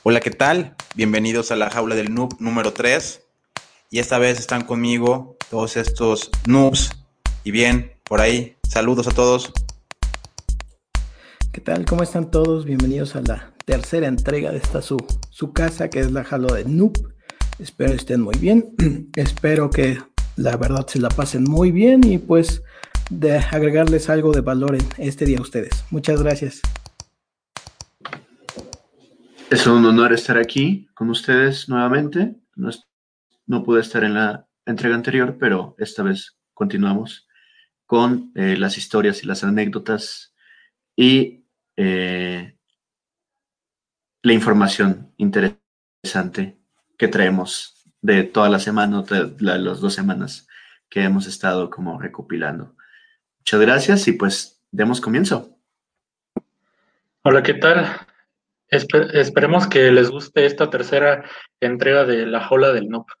Hola, ¿qué tal? Bienvenidos a la jaula del noob número 3. Y esta vez están conmigo todos estos noobs. Y bien, por ahí, saludos a todos. ¿Qué tal? ¿Cómo están todos? Bienvenidos a la tercera entrega de esta su casa, que es la Jalo de Noob. Espero estén muy bien. Espero que la verdad se la pasen muy bien y pues de agregarles algo de valor en este día a ustedes. Muchas gracias. Es un honor estar aquí con ustedes nuevamente. No pude estar en la entrega anterior, pero esta vez continuamos con las historias y las anécdotas y la información interesante que traemos de toda la semana, o de las 2 semanas que hemos estado como recopilando. Muchas gracias y pues demos comienzo. Hola, ¿qué tal? Esperemos que les guste esta tercera entrega de La Jaula del Noob.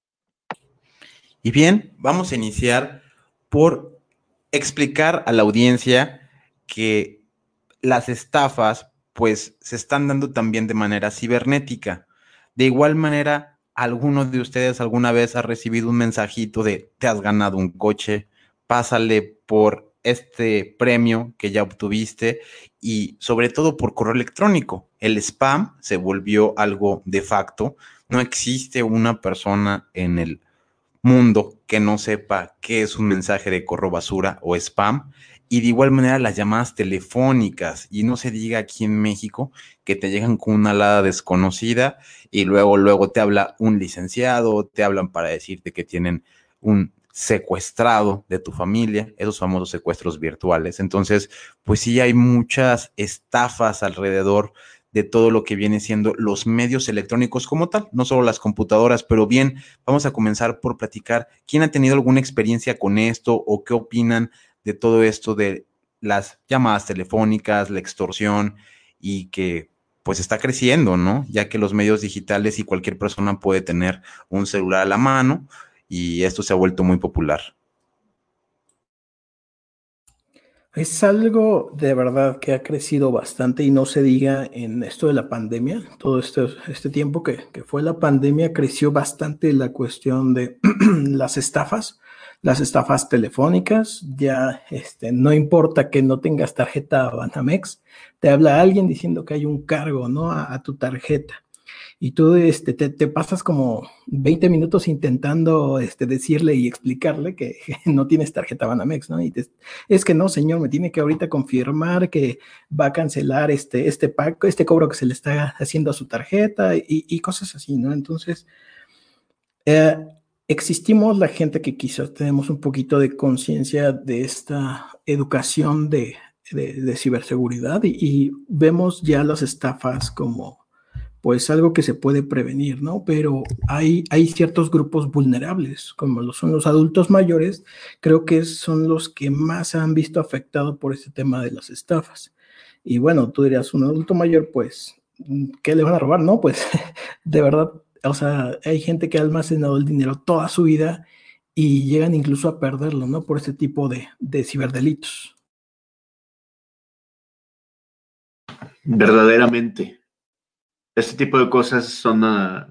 Y bien, vamos a iniciar por explicar a la audiencia que las estafas pues se están dando también de manera cibernética. De igual manera, ¿alguno de ustedes alguna vez ha recibido un mensajito de te has ganado un coche, pásale por este premio que ya obtuviste y sobre todo por correo electrónico? El spam se volvió algo de facto. No existe una persona en el mundo que no sepa qué es un mensaje de correo basura o spam. Y de igual manera las llamadas telefónicas, y no se diga aquí en México que te llegan con una alada desconocida y luego te habla un licenciado, te hablan para decirte que tienen un secuestrado de tu familia, esos famosos secuestros virtuales. Entonces, pues sí hay muchas estafas alrededor de todo lo que viene siendo los medios electrónicos como tal, no solo las computadoras, pero bien, vamos a comenzar por platicar quién ha tenido alguna experiencia con esto o qué opinan de todo esto de las llamadas telefónicas, la extorsión y que pues está creciendo, ¿no? Ya que los medios digitales y cualquier persona puede tener un celular a la mano y esto se ha vuelto muy popular. Es algo de verdad que ha crecido bastante y no se diga en esto de la pandemia. Todo este tiempo que fue la pandemia creció bastante la cuestión de las estafas telefónicas. Ya no importa que no tengas tarjeta Banamex, te habla alguien diciendo que hay un cargo, ¿no? A tu tarjeta. Y tú te pasas como 20 minutos intentando decirle y explicarle que no tienes tarjeta Banamex, ¿no? Es que no, señor, me tiene que ahorita confirmar que va a cancelar este pago, este cobro que se le está haciendo a su tarjeta y cosas así, ¿no? Entonces, eh, existimos la gente que quizás tenemos un poquito de conciencia de esta educación de ciberseguridad y vemos ya las estafas como pues algo que se puede prevenir, ¿no? Pero hay ciertos grupos vulnerables, como lo son los adultos mayores, creo que son los que más se han visto afectados por este tema de las estafas. Y bueno, tú dirías, un adulto mayor, pues, ¿qué le van a robar? No, pues, de verdad, o sea, hay gente que ha almacenado el dinero toda su vida y llegan incluso a perderlo, ¿no? Por este tipo de ciberdelitos. Verdaderamente, este tipo de cosas son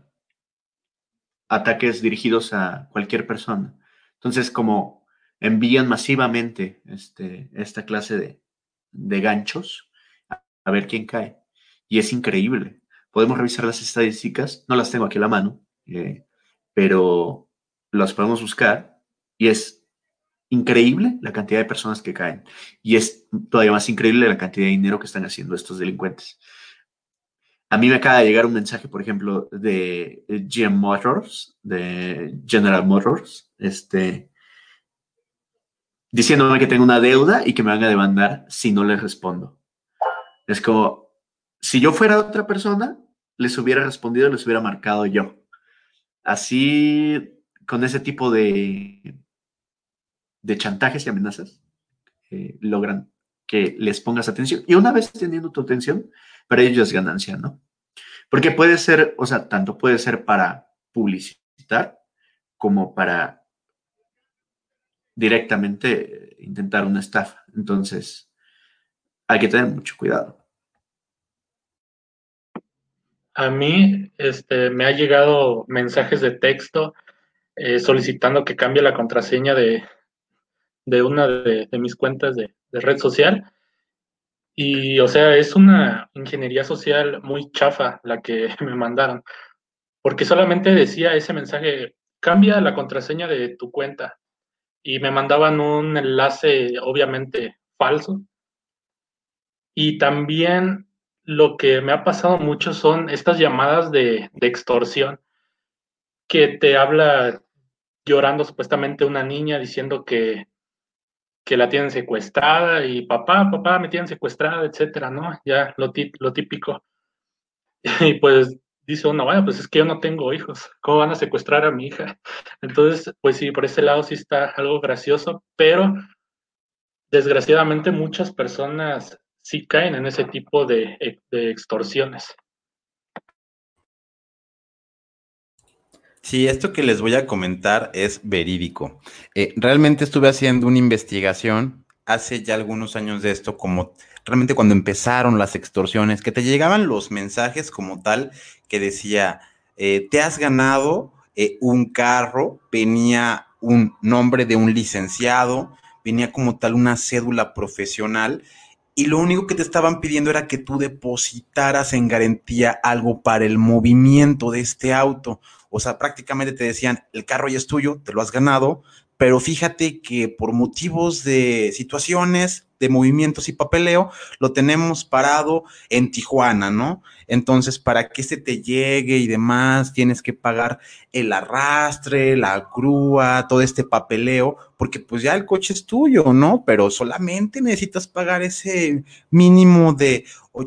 ataques dirigidos a cualquier persona. Entonces, como envían masivamente esta clase de ganchos, a ver quién cae. Y es increíble. Podemos revisar las estadísticas, no las tengo aquí a la mano, pero las podemos buscar y es increíble la cantidad de personas que caen. Y es todavía más increíble la cantidad de dinero que están haciendo estos delincuentes. A mí me acaba de llegar un mensaje, por ejemplo, de GM Motors, de General Motors, diciéndome que tengo una deuda y que me van a demandar si no les respondo. Es como, si yo fuera otra persona, les hubiera respondido, les hubiera marcado yo. Así, con ese tipo de chantajes y amenazas, logran que les pongas atención. Y una vez teniendo tu atención, para ellos es ganancia, ¿no? Porque puede ser, o sea, tanto puede ser para publicitar como para directamente intentar una estafa. Entonces, hay que tener mucho cuidado. A mí me ha llegado mensajes de texto solicitando que cambie la contraseña de una de mis cuentas de red social. Y, o sea, es una ingeniería social muy chafa la que me mandaron, porque solamente decía ese mensaje, cambia la contraseña de tu cuenta. Y me mandaban un enlace, obviamente, falso. Y también lo que me ha pasado mucho son estas llamadas de extorsión, que te habla llorando supuestamente una niña diciendo que la tienen secuestrada y papá, me tienen secuestrada, etcétera, ¿no? Ya lo típico. Y pues dice uno, bueno, pues es que yo no tengo hijos, ¿cómo van a secuestrar a mi hija? Entonces, pues sí, por ese lado sí está algo gracioso, pero desgraciadamente muchas personas sí caen en ese tipo de extorsiones. Sí, esto que les voy a comentar es verídico. Realmente estuve haciendo una investigación hace ya algunos años de esto, como realmente cuando empezaron las extorsiones, que te llegaban los mensajes como tal que decía, te has ganado un carro, venía un nombre de un licenciado, venía como tal una cédula profesional. Y lo único que te estaban pidiendo era que tú depositaras en garantía algo para el movimiento de este auto. O sea, prácticamente te decían, el carro ya es tuyo, te lo has ganado, pero fíjate que por motivos de situaciones, de movimientos y papeleo, lo tenemos parado en Tijuana, ¿no? Entonces, para que este te llegue y demás, tienes que pagar el arrastre, la grúa, todo este papeleo, porque pues ya el coche es tuyo, ¿no? Pero solamente necesitas pagar ese mínimo de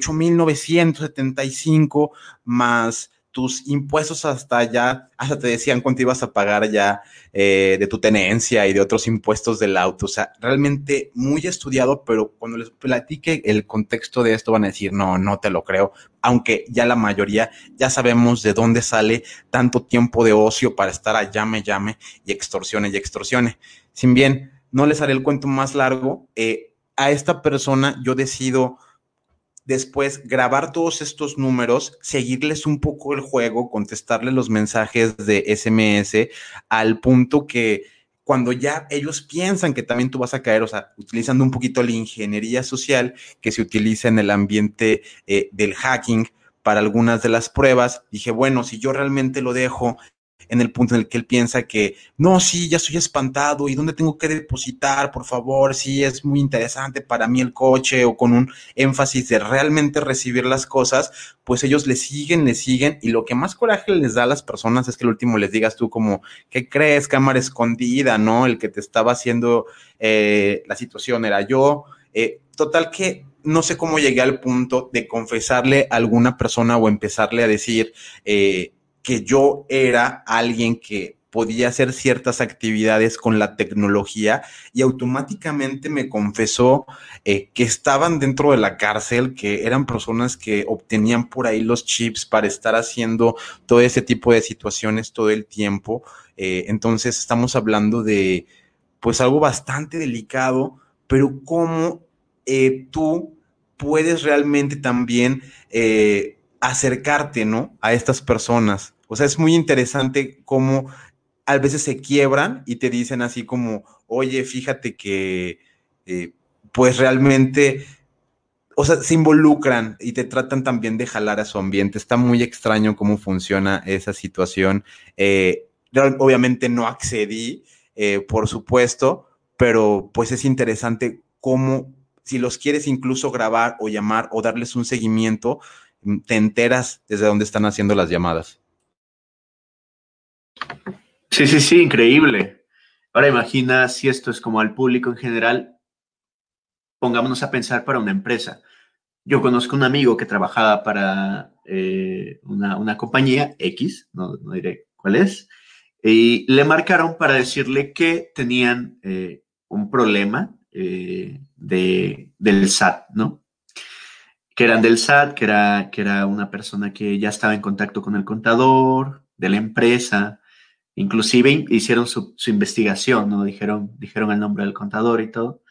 8,975 más tus impuestos hasta allá, hasta te decían cuánto ibas a pagar ya de tu tenencia y de otros impuestos del auto. O sea, realmente muy estudiado, pero cuando les platique el contexto de esto van a decir, no, no te lo creo, aunque ya la mayoría ya sabemos de dónde sale tanto tiempo de ocio para estar a llame y extorsione y extorsione. Sin bien, no les haré el cuento más largo. A esta persona yo decido después grabar todos estos números, seguirles un poco el juego, contestarles los mensajes de SMS al punto que cuando ya ellos piensan que también tú vas a caer, o sea, utilizando un poquito la ingeniería social que se utiliza en el ambiente del hacking para algunas de las pruebas, dije, bueno, si yo realmente lo dejo en el punto en el que él piensa que, no, sí, ya estoy espantado, ¿y dónde tengo que depositar? Por favor, sí, es muy interesante para mí el coche, o con un énfasis de realmente recibir las cosas, pues ellos le siguen, y lo que más coraje les da a las personas es que el último les digas tú como, ¿qué crees? Cámara escondida, ¿no? El que te estaba haciendo la situación era yo. Total que no sé cómo llegué al punto de confesarle a alguna persona o empezarle a decir que yo era alguien que podía hacer ciertas actividades con la tecnología, y automáticamente me confesó que estaban dentro de la cárcel, que eran personas que obtenían por ahí los chips para estar haciendo todo ese tipo de situaciones todo el tiempo. Entonces estamos hablando de pues algo bastante delicado, pero cómo tú puedes realmente también acercarte, ¿no? A estas personas. O sea, es muy interesante cómo a veces se quiebran y te dicen así como, oye, fíjate que pues realmente, o sea, se involucran y te tratan también de jalar a su ambiente. Está muy extraño cómo funciona esa situación. Obviamente no accedí, por supuesto, pero pues es interesante cómo, si los quieres incluso grabar o llamar o darles un seguimiento, te enteras desde dónde están haciendo las llamadas. Sí, sí, sí, increíble. Ahora imagina si esto es como al público en general, pongámonos a pensar para una empresa. Yo conozco un amigo que trabajaba para una compañía X, no diré cuál es, y le marcaron para decirle que tenían un problema del SAT, ¿no? Que eran del SAT, que era una persona que ya estaba en contacto con el contador de la empresa. Inclusive hicieron su investigación, ¿no? Dijeron el nombre del contador y todo.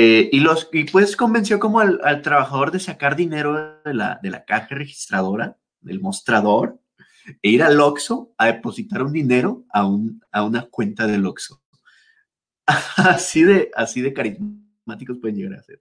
Y pues convenció como al trabajador de sacar dinero de la caja registradora del mostrador e ir al Oxxo a depositar un dinero a una cuenta del Oxxo. Así de carismáticos pueden llegar a ser.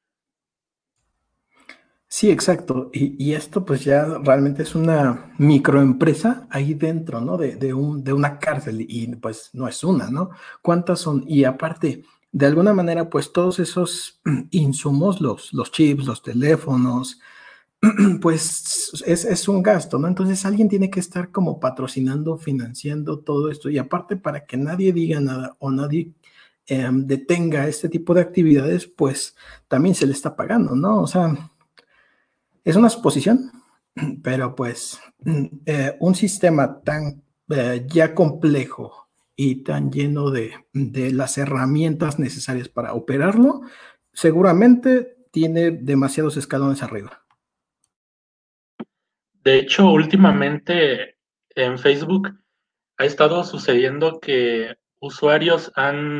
Sí, exacto. Y esto pues ya realmente es una microempresa ahí dentro, ¿no? De una cárcel y pues no es una, ¿no? ¿Cuántas son? Y aparte, de alguna manera, pues todos esos insumos, los chips, los teléfonos, pues es un gasto, ¿no? Entonces alguien tiene que estar como patrocinando, financiando todo esto. Y aparte, para que nadie diga nada o nadie detenga este tipo de actividades, pues también se le está pagando, ¿no? O sea, es una suposición, pero pues un sistema tan ya complejo y tan lleno de las herramientas necesarias para operarlo, seguramente tiene demasiados escalones arriba. De hecho, últimamente en Facebook ha estado sucediendo que usuarios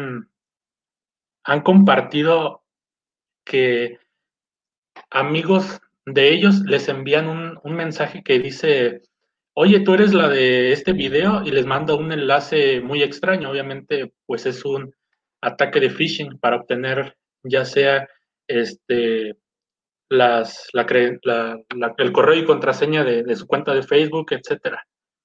han compartido que amigos de ellos les envían un mensaje que dice, oye, tú eres la de este video y les manda un enlace muy extraño. Obviamente, pues es un ataque de phishing para obtener ya sea este el correo y contraseña de su cuenta de Facebook, etcétera.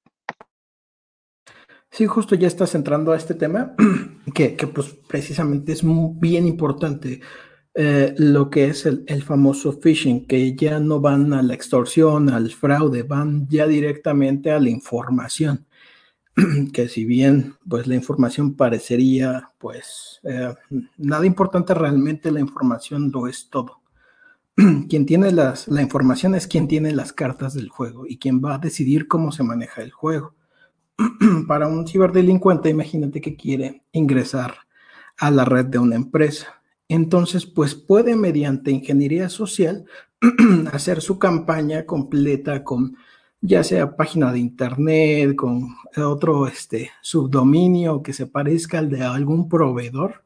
Sí, justo ya estás entrando a este tema que pues precisamente es bien importante lo que es el famoso phishing, que ya no van a la extorsión, al fraude, van ya directamente a la información, que si bien pues la información parecería pues nada importante, realmente la información lo es todo. Quien tiene la información es quien tiene las cartas del juego y quien va a decidir cómo se maneja el juego. Para un ciberdelincuente, imagínate que quiere ingresar a la red de una empresa. Entonces, pues puede mediante ingeniería social hacer su campaña completa con ya sea página de internet, con otro subdominio que se parezca al de algún proveedor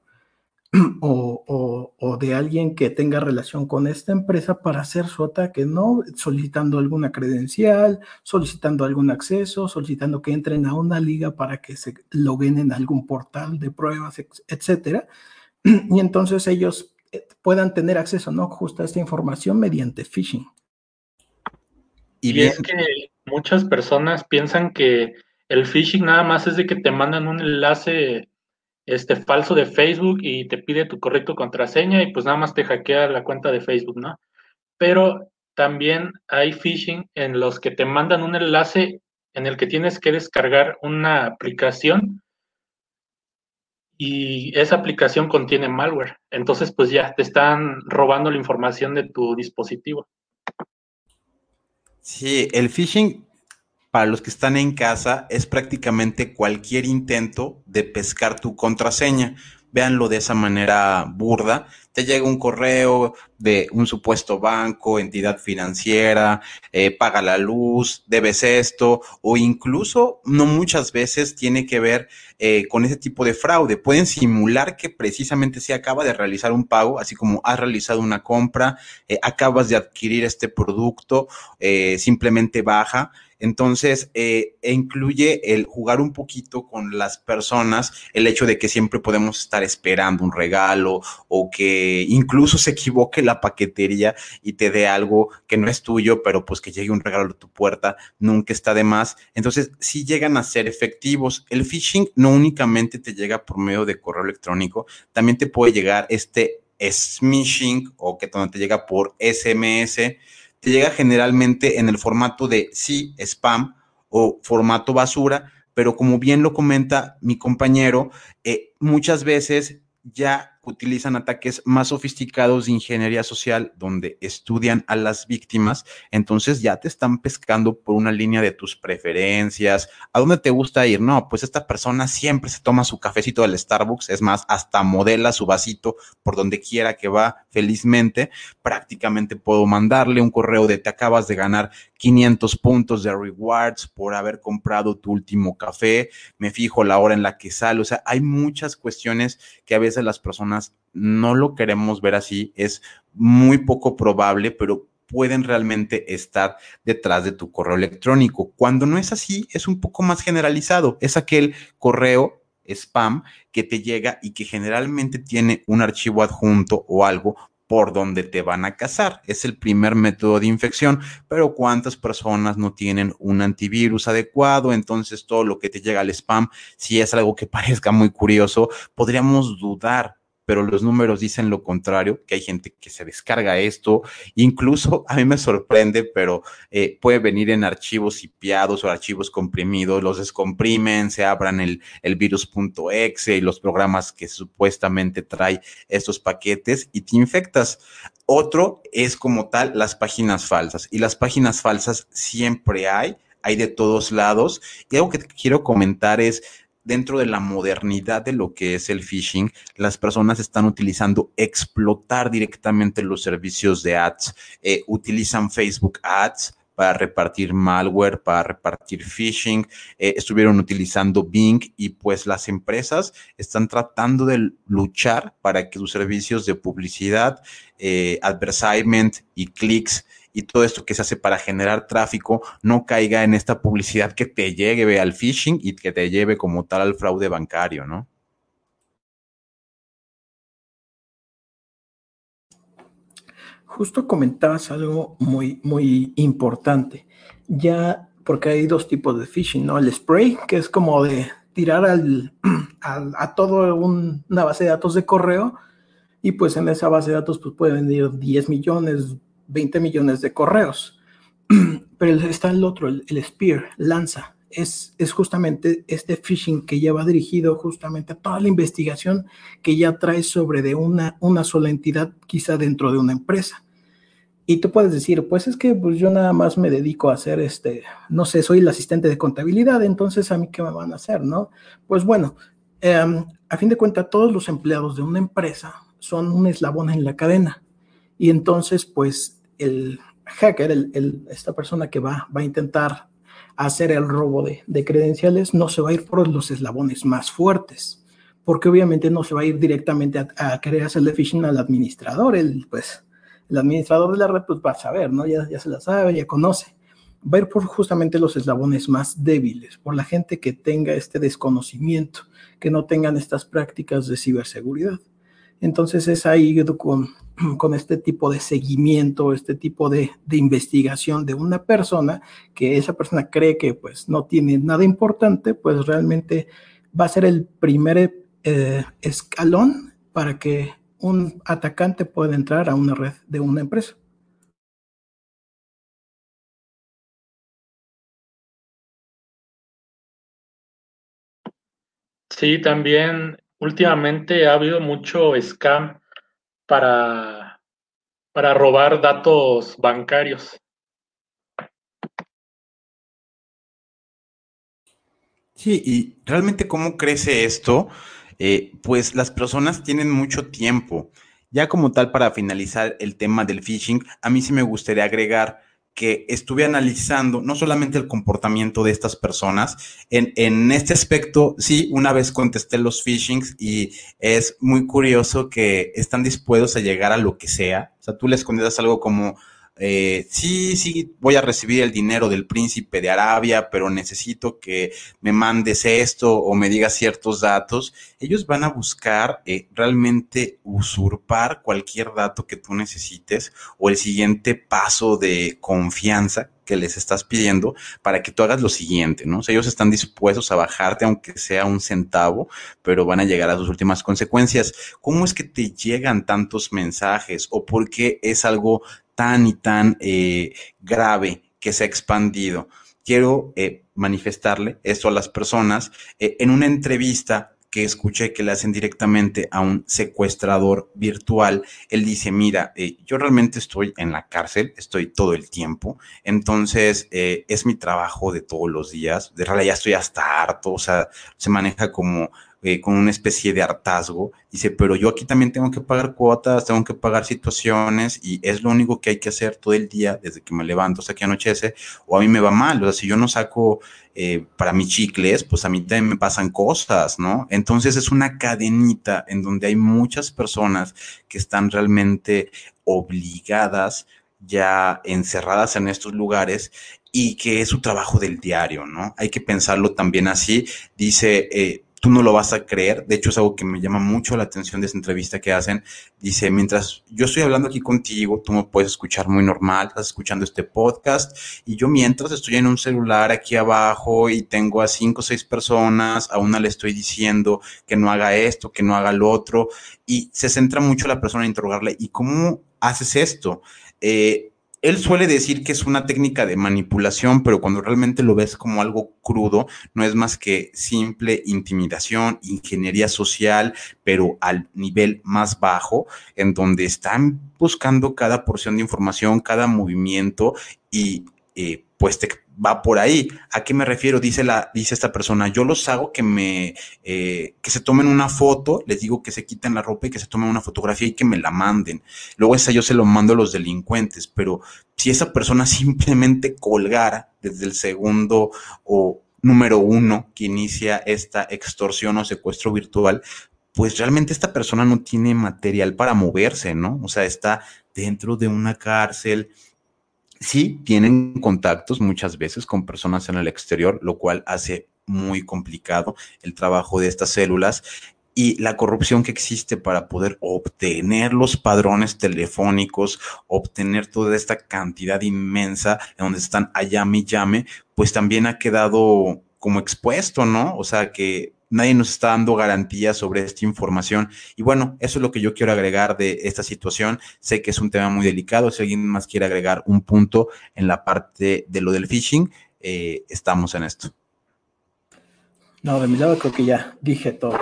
o de alguien que tenga relación con esta empresa para hacer su ataque, ¿no? Solicitando alguna credencial, solicitando algún acceso, solicitando que entren a una liga para que se loguen en algún portal de pruebas, etcétera. Y entonces ellos puedan tener acceso, ¿no? Justo a esta información mediante phishing. Y Y bien, es que muchas personas piensan que el phishing nada más es de que te mandan un enlace falso de Facebook y te pide tu correcto contraseña y pues nada más te hackea la cuenta de Facebook, ¿no? Pero también hay phishing en los que te mandan un enlace en el que tienes que descargar una aplicación y esa aplicación contiene malware. Entonces, pues ya te están robando la información de tu dispositivo. sí, el phishing para los que están en casa es prácticamente cualquier intento de pescar tu contraseña. Véanlo de esa manera burda. Te llega un correo de un supuesto banco, entidad financiera, paga la luz, debes esto, o incluso no muchas veces tiene que ver con ese tipo de fraude. Pueden simular que precisamente se acaba de realizar un pago, así como has realizado una compra, acabas de adquirir este producto, simplemente baja. Entonces, incluye el jugar un poquito con las personas, el hecho de que siempre podemos estar esperando un regalo o que incluso se equivoque la paquetería y te dé algo que no es tuyo, pero pues que llegue un regalo a tu puerta, nunca está de más. Entonces, sí llegan a ser efectivos. El phishing no únicamente te llega por medio de correo electrónico, también te puede llegar smishing o que te llega por SMS. Te llega generalmente en el formato de sí, spam o formato basura, pero como bien lo comenta mi compañero, muchas veces ya utilizan ataques más sofisticados de ingeniería social donde estudian a las víctimas, entonces ya te están pescando por una línea de tus preferencias, a dónde te gusta ir, no, pues esta persona siempre se toma su cafecito del Starbucks, es más, hasta modela su vasito por donde quiera que va felizmente, prácticamente puedo mandarle un correo de te acabas de ganar 500 puntos de rewards por haber comprado tu último café, me fijo la hora en la que sale, o sea, hay muchas cuestiones que a veces las personas no lo queremos ver así, es muy poco probable, pero pueden realmente estar detrás de tu correo electrónico. Cuando no es así, es un poco más generalizado. Es aquel correo spam que te llega y que generalmente tiene un archivo adjunto o algo por donde te van a cazar. Es el primer método de infección, pero ¿cuántas personas no tienen un antivirus adecuado? Entonces todo lo que te llega al spam, si es algo que parezca muy curioso, podríamos dudar, pero los números dicen lo contrario, que hay gente que se descarga esto, incluso a mí me sorprende, pero puede venir en archivos zipiados o archivos comprimidos, los descomprimen, se abran el virus.exe y los programas que supuestamente trae estos paquetes y te infectas. Otro es como tal las páginas falsas, y las páginas falsas siempre hay de todos lados, y algo que te quiero comentar es, dentro de la modernidad de lo que es el phishing, las personas están utilizando explotar directamente los servicios de ads, utilizan Facebook Ads para repartir malware, para repartir phishing, estuvieron utilizando Bing, y pues las empresas están tratando de luchar para que sus servicios de publicidad, advertisement y clics y todo esto que se hace para generar tráfico no caiga en esta publicidad que te lleve al phishing y que te lleve como tal al fraude bancario, ¿no? Justo comentabas algo muy importante. Ya, porque hay dos tipos de phishing, ¿no? El spray, que es como de tirar a todo una base de datos de correo, y pues en esa base de datos pues pueden ir 10 millones, 20 millones de correos. Pero está el otro, el spear, lanza. Es justamente este phishing que ya va dirigido justamente a toda la investigación que ya trae sobre de una sola entidad, quizá dentro de una empresa. Y tú puedes decir, pues es que pues yo nada más me dedico a hacer no sé, soy el asistente de contabilidad, entonces a mí qué me van a hacer, ¿no? Pues bueno, a fin de cuentas todos los empleados de una empresa son un eslabón en la cadena. Y entonces pues el hacker, esta persona que va a intentar hacer el robo de credenciales, no se va a ir por los eslabones más fuertes, porque obviamente no se va a ir directamente a querer hacerle phishing al administrador, el administrador de la red pues va a saber, ¿no? Ya se la sabe, ya conoce. Va a ir por justamente los eslabones más débiles, por la gente que tenga este desconocimiento, que no tengan estas prácticas de ciberseguridad. Entonces es ahí con este tipo de seguimiento, este tipo de investigación de una persona, que esa persona cree que pues no tiene nada importante, pues realmente va a ser el primer escalón para que un atacante puede entrar a una red de una empresa. Sí, también últimamente ha habido mucho scam para, para robar datos bancarios. Sí, y realmente cómo crece esto, pues las personas tienen mucho tiempo. Ya como tal, para finalizar el tema del phishing, a mí sí me gustaría agregar que estuve analizando no solamente el comportamiento de estas personas, en este aspecto, sí, una vez contesté los phishings y es muy curioso que están dispuestos a llegar a lo que sea. O sea, tú les contestas algo como, sí, voy a recibir el dinero del príncipe de Arabia, pero necesito que me mandes esto o me digas ciertos datos. Ellos van a buscar realmente usurpar cualquier dato que tú necesites o el siguiente paso de confianza que les estás pidiendo para que tú hagas lo siguiente, ¿no? O sea, ellos están dispuestos a bajarte aunque sea un centavo, pero van a llegar a sus últimas consecuencias. ¿Cómo es que te llegan tantos mensajes o por qué es algo tan y tan grave que se ha expandido? Quiero manifestarle esto a las personas en una entrevista que escuché que le hacen directamente a un secuestrador virtual. Él dice, mira, yo realmente estoy en la cárcel, estoy todo el tiempo, entonces es mi trabajo de todos los días, de realidad ya estoy hasta harto, o sea, se maneja como con una especie de hartazgo. Dice, pero yo aquí también tengo que pagar cuotas, tengo que pagar situaciones y es lo único que hay que hacer todo el día desde que me levanto hasta que anochece, o a mí me va mal. O sea, si yo no saco para mis chicles, pues a mí también me pasan cosas, ¿no? Entonces es una cadenita en donde hay muchas personas que están realmente obligadas ya encerradas en estos lugares y que es su trabajo del diario, ¿no? Hay que pensarlo también así. Dice, tú no lo vas a creer, de hecho es algo que me llama mucho la atención de esta entrevista que hacen. Dice, mientras yo estoy hablando aquí contigo, tú me puedes escuchar muy normal, estás escuchando este podcast, y yo mientras estoy en un celular aquí abajo y tengo a 5 o 6 personas, a una le estoy diciendo que no haga esto, que no haga lo otro, y se centra mucho la persona en interrogarle, ¿y cómo haces esto? Él suele decir que es una técnica de manipulación, pero cuando realmente lo ves como algo crudo, no es más que simple intimidación, ingeniería social, pero al nivel más bajo, en donde están buscando cada porción de información, cada movimiento, y pues te va por ahí. ¿A qué me refiero? Dice esta persona, yo los hago que se tomen una foto, les digo que se quiten la ropa y que se tomen una fotografía y que me la manden. Luego esa yo se lo mando a los delincuentes, pero si esa persona simplemente colgara desde el segundo o número 1 que inicia esta extorsión o secuestro virtual, pues realmente esta persona no tiene material para moverse, ¿no? O sea, está dentro de una cárcel. Sí, tienen contactos muchas veces con personas en el exterior, lo cual hace muy complicado el trabajo de estas células y la corrupción que existe para poder obtener los padrones telefónicos, obtener toda esta cantidad inmensa en donde están a llame y llame, pues también ha quedado como expuesto, ¿no? O sea que nadie nos está dando garantías sobre esta información. Y bueno, eso es lo que yo quiero agregar de esta situación. Sé que es un tema muy delicado. Si alguien más quiere agregar un punto en la parte de lo del phishing, estamos en esto. No, de mi lado creo que ya dije todo.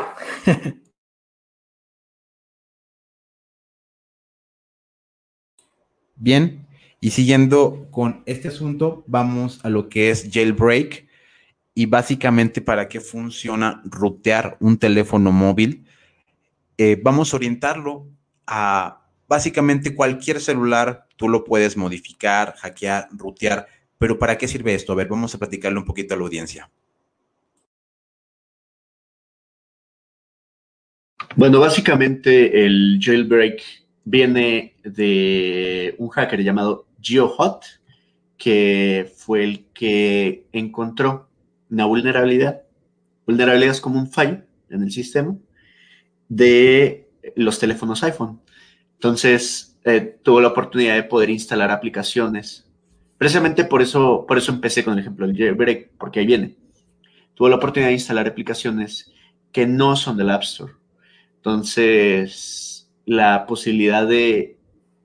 Bien, y siguiendo con este asunto, vamos a lo que es jailbreak y básicamente para qué funciona rutear un teléfono móvil. Vamos a orientarlo a básicamente cualquier celular, tú lo puedes modificar, hackear, rutear, pero ¿para qué sirve esto? A ver, vamos a platicarle un poquito a la audiencia. Bueno, básicamente el jailbreak viene de un hacker llamado GeoHot, que fue el que encontró una vulnerabilidad. Vulnerabilidad es como un fallo en el sistema de los teléfonos iPhone. Entonces, tuvo la oportunidad de poder instalar aplicaciones. Precisamente por eso empecé con el ejemplo del jailbreak, porque ahí viene. Tuvo la oportunidad de instalar aplicaciones que no son del App Store. Entonces, la posibilidad de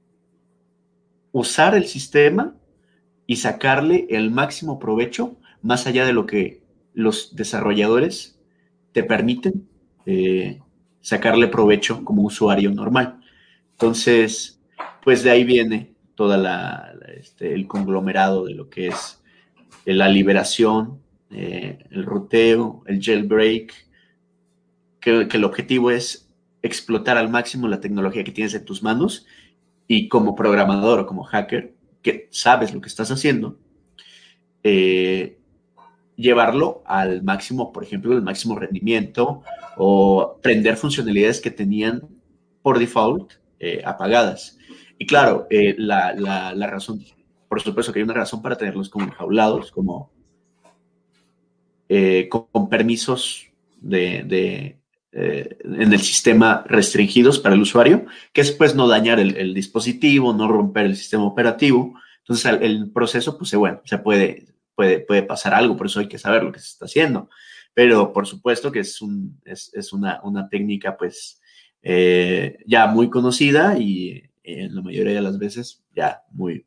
usar el sistema y sacarle el máximo provecho, más allá de lo que los desarrolladores te permiten sacarle provecho como usuario normal. Entonces, pues de ahí viene toda el conglomerado de lo que es la liberación, el ruteo, el jailbreak, que el objetivo es explotar al máximo la tecnología que tienes en tus manos y como programador o como hacker, que sabes lo que estás haciendo, llevarlo al máximo, por ejemplo, el máximo rendimiento o prender funcionalidades que tenían por default apagadas. Y claro, la razón, por supuesto que hay una razón para tenerlos como enjaulados, como con permisos en el sistema restringidos para el usuario, que es pues no dañar el dispositivo, no romper el sistema operativo. Entonces el proceso, pues bueno, se puede pasar algo, por eso hay que saber lo que se está haciendo. Pero por supuesto que es una técnica pues ya muy conocida y en la mayoría de las veces ya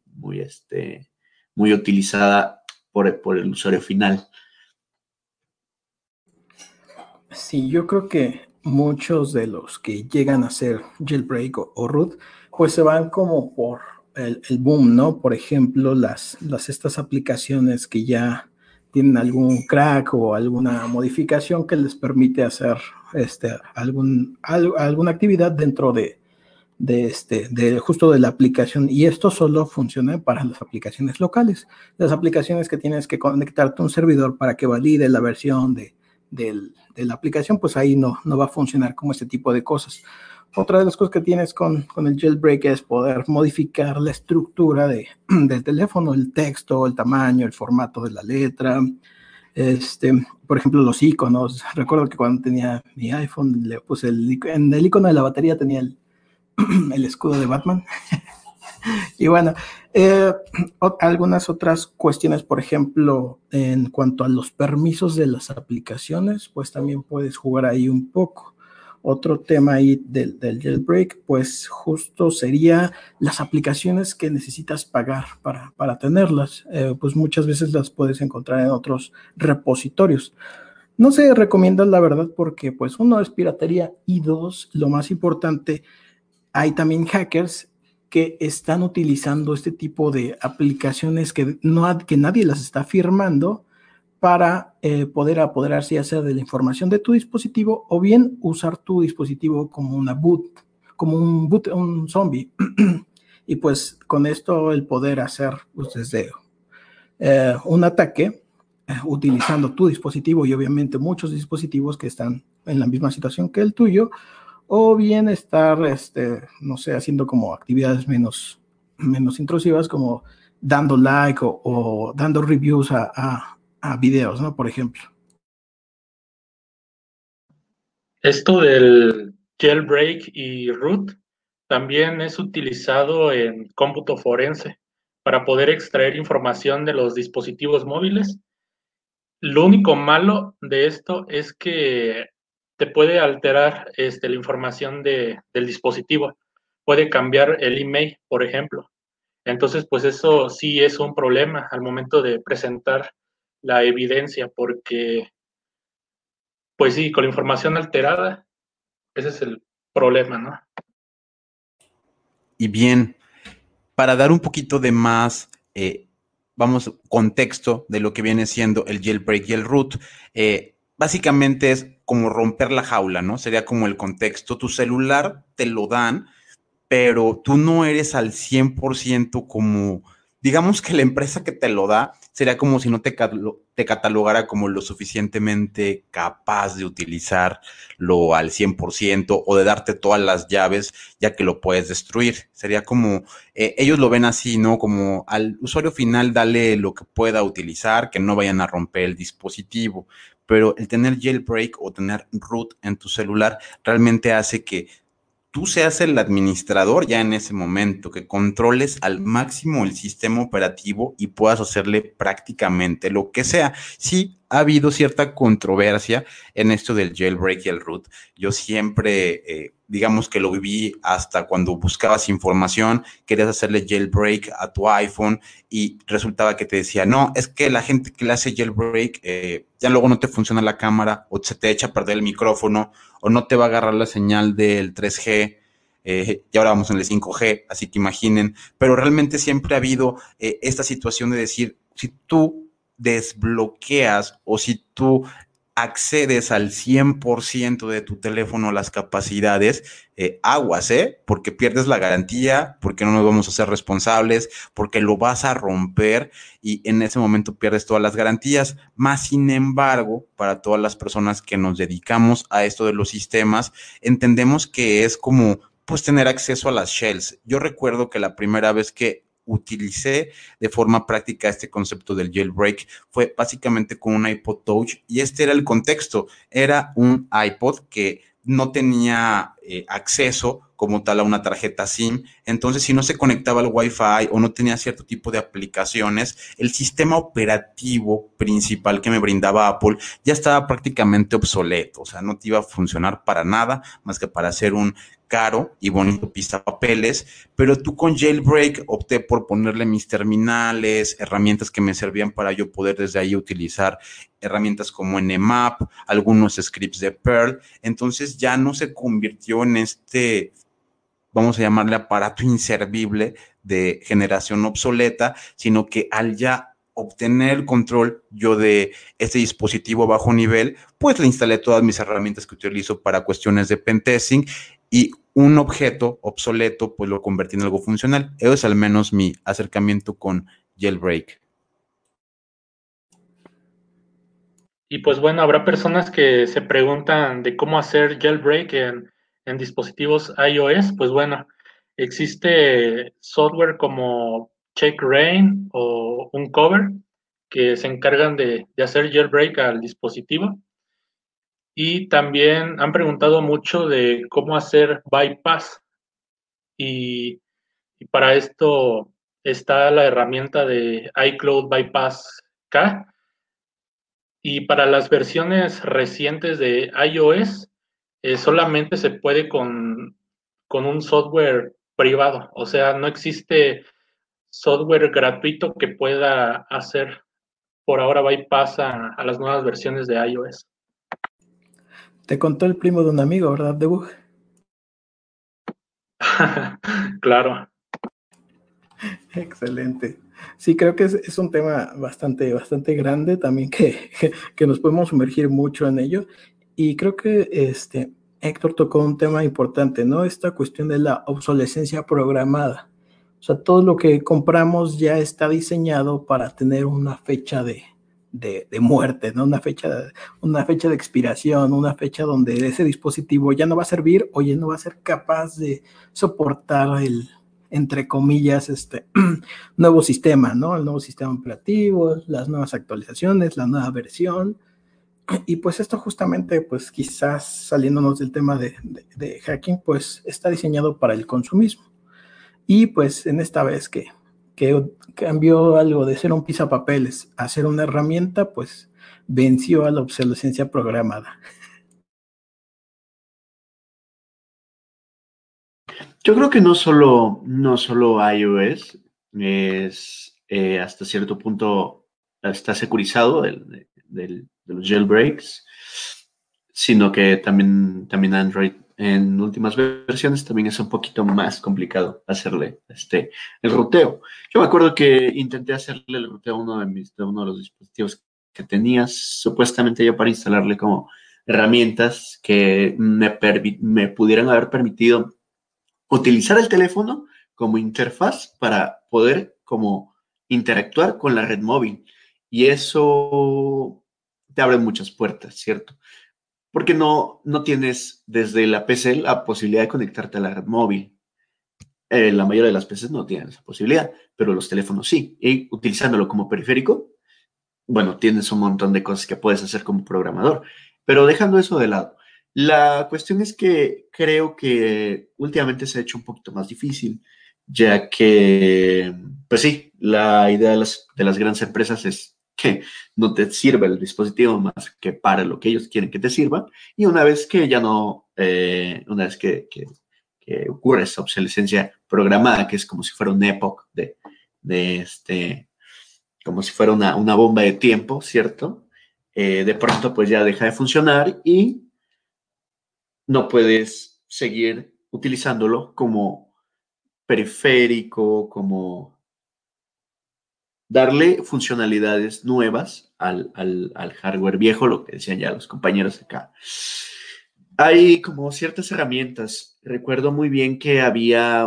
muy utilizada por el usuario final. Sí, yo creo que muchos de los que llegan a hacer jailbreak o root, pues se van como por el boom, ¿no? Por ejemplo, estas aplicaciones que ya tienen algún crack o alguna modificación que les permite hacer alguna actividad dentro de justo de la aplicación. Y esto solo funciona para las aplicaciones locales, las aplicaciones que tienes que conectarte a un servidor para que valide la versión de la aplicación, pues ahí no va a funcionar como este tipo de cosas. Otra de las cosas que tienes con el jailbreak es poder modificar la estructura del teléfono, el texto, el tamaño, el formato de la letra. Por ejemplo, los iconos. Recuerdo que cuando tenía mi iPhone, le puse en el icono de la batería tenía el escudo de Batman. Y bueno, algunas otras cuestiones, por ejemplo, en cuanto a los permisos de las aplicaciones, pues también puedes jugar ahí un poco. Otro tema ahí del jailbreak, pues justo sería las aplicaciones que necesitas pagar para tenerlas. Pues muchas veces las puedes encontrar en otros repositorios. No se recomienda, la verdad, porque pues uno es piratería y dos, lo más importante, hay también hackers que están utilizando este tipo de aplicaciones que nadie las está firmando para poder apoderarse ya sea de la información de tu dispositivo o bien usar tu dispositivo como un zombie. Y pues con esto el poder hacer pues, desde un ataque utilizando tu dispositivo y obviamente muchos dispositivos que están en la misma situación que el tuyo, o bien estar, no sé, haciendo como actividades menos intrusivas, como dando like o dando reviews a videos, ¿no? Por ejemplo. Esto del jailbreak y root también es utilizado en cómputo forense para poder extraer información de los dispositivos móviles. Lo único malo de esto es que te puede alterar la información del dispositivo. Puede cambiar el email, por ejemplo. Entonces, pues eso sí es un problema al momento de presentar la evidencia, porque, pues sí, con la información alterada, ese es el problema, ¿no? Y bien, para dar un poquito de más, contexto de lo que viene siendo el jailbreak y el root, básicamente es como romper la jaula, ¿no? Sería como el contexto. Tu celular te lo dan, pero tú no eres al 100% como, digamos que la empresa que te lo da sería como si no te catalogara como lo suficientemente capaz de utilizarlo al 100% o de darte todas las llaves, ya que lo puedes destruir. Sería como, ellos lo ven así, ¿no? Como al usuario final dale lo que pueda utilizar, que no vayan a romper el dispositivo. Pero el tener jailbreak o tener root en tu celular realmente hace que tú seas el administrador ya en ese momento, que controles al máximo el sistema operativo y puedas hacerle prácticamente lo que sea. Sí, ha habido cierta controversia en esto del jailbreak y el root. Yo siempre, digamos que lo viví hasta cuando buscabas información, querías hacerle jailbreak a tu iPhone y resultaba que te decía, no, es que la gente que le hace jailbreak, ya luego no te funciona la cámara o se te echa a perder el micrófono o no te va a agarrar la señal del 3G, y ahora vamos en el 5G, así que imaginen, pero realmente siempre ha habido esta situación de decir, si tú desbloqueas o si tú accedes al 100% de tu teléfono las capacidades, aguas, porque pierdes la garantía, porque no nos vamos a ser responsables, porque lo vas a romper y en ese momento pierdes todas las garantías. Más sin embargo, para todas las personas que nos dedicamos a esto de los sistemas, entendemos que es como pues tener acceso a las shells. Yo recuerdo que la primera vez que utilicé de forma práctica este concepto del jailbreak fue básicamente con un iPod Touch y este era el contexto, era un iPod que no tenía acceso como tal a una tarjeta SIM, entonces si no se conectaba al Wi-Fi o no tenía cierto tipo de aplicaciones, el sistema operativo principal que me brindaba Apple ya estaba prácticamente obsoleto, o sea, no te iba a funcionar para nada más que para hacer un caro y bonito pisapapeles, pero tú con jailbreak opté por ponerle mis terminales, herramientas que me servían para yo poder desde ahí utilizar herramientas como Nmap, algunos scripts de Perl, entonces ya no se convirtió en vamos a llamarle aparato inservible de generación obsoleta, sino que al ya obtener el control yo de este dispositivo bajo nivel, pues le instalé todas mis herramientas que utilizo para cuestiones de pentesting y un objeto obsoleto, pues lo convertí en algo funcional. Eso es al menos mi acercamiento con jailbreak. Y pues bueno, habrá personas que se preguntan de cómo hacer jailbreak en dispositivos iOS, pues bueno, existe software como Checkra1n o Uncover que se encargan de hacer jailbreak al dispositivo. Y también han preguntado mucho de cómo hacer bypass. Y, y para esto está la herramienta de iCloud Bypass K. Y para las versiones recientes de iOS, solamente se puede con un software privado. O sea, no existe software gratuito que pueda hacer por ahora bypass a las nuevas versiones de iOS. Te contó el primo de un amigo, ¿verdad, Debug? Claro. Excelente. Sí, creo que es un tema bastante grande también que nos podemos sumergir mucho en ello. Y creo que Héctor tocó un tema importante, ¿no? Esta cuestión de la obsolescencia programada. O sea, todo lo que compramos ya está diseñado para tener una fecha de muerte, ¿no? Una fecha de expiración, una fecha donde ese dispositivo ya no va a servir o ya no va a ser capaz de soportar entre comillas, nuevo sistema, ¿no? El nuevo sistema operativo, las nuevas actualizaciones, la nueva versión. Y pues esto justamente, pues quizás saliéndonos del tema de hacking, pues está diseñado para el consumismo. Y pues en esta vez que cambió algo de ser un pisapapeles a ser una herramienta, pues venció a la obsolescencia programada. Yo creo que no solo iOS es hasta cierto punto está securizado de los jailbreaks, sino que también Android en últimas versiones también es un poquito más complicado hacerle el ruteo. Yo me acuerdo que intenté hacerle el ruteo a uno de los dispositivos que tenías, supuestamente yo para instalarle como herramientas que me pudieran haber permitido utilizar el teléfono como interfaz para poder como interactuar con la red móvil. Y eso te abre muchas puertas, ¿cierto? Porque no tienes desde la PC la posibilidad de conectarte a la red móvil. La mayoría de las PCs no tienen esa posibilidad, pero los teléfonos sí. Y utilizándolo como periférico, bueno, tienes un montón de cosas que puedes hacer como programador. Pero dejando eso de lado, la cuestión es que creo que últimamente se ha hecho un poquito más difícil, ya que, pues sí, la idea de las grandes empresas es que no te sirva el dispositivo más que para lo que ellos quieren que te sirva. Y una vez que ya no, una vez que ocurre esa obsolescencia programada, que es como si fuera un epoch de como si fuera una bomba de tiempo, ¿cierto? De pronto pues ya deja de funcionar y no puedes seguir utilizándolo como periférico, como darle funcionalidades nuevas al hardware viejo, lo que decían ya los compañeros acá. Hay como ciertas herramientas. Recuerdo muy bien que había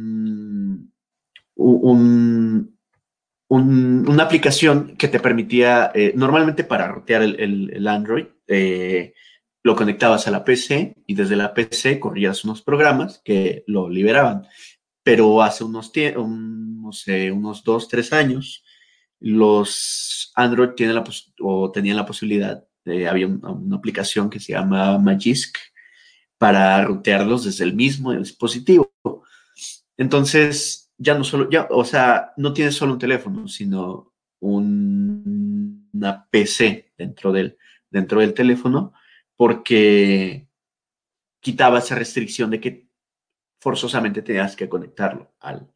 una aplicación que te permitía, normalmente para rotear el Android, lo conectabas a la PC y desde la PC corrías unos programas que lo liberaban. Pero hace no sé, unos 2, 3 años, los Android tenían la posibilidad, había una aplicación que se llama Magisk para rutearlos desde el mismo dispositivo. Entonces, ya no solo, ya, o sea, no tienes solo un teléfono, sino una PC dentro del teléfono, porque quitaba esa restricción de que forzosamente tenías que conectarlo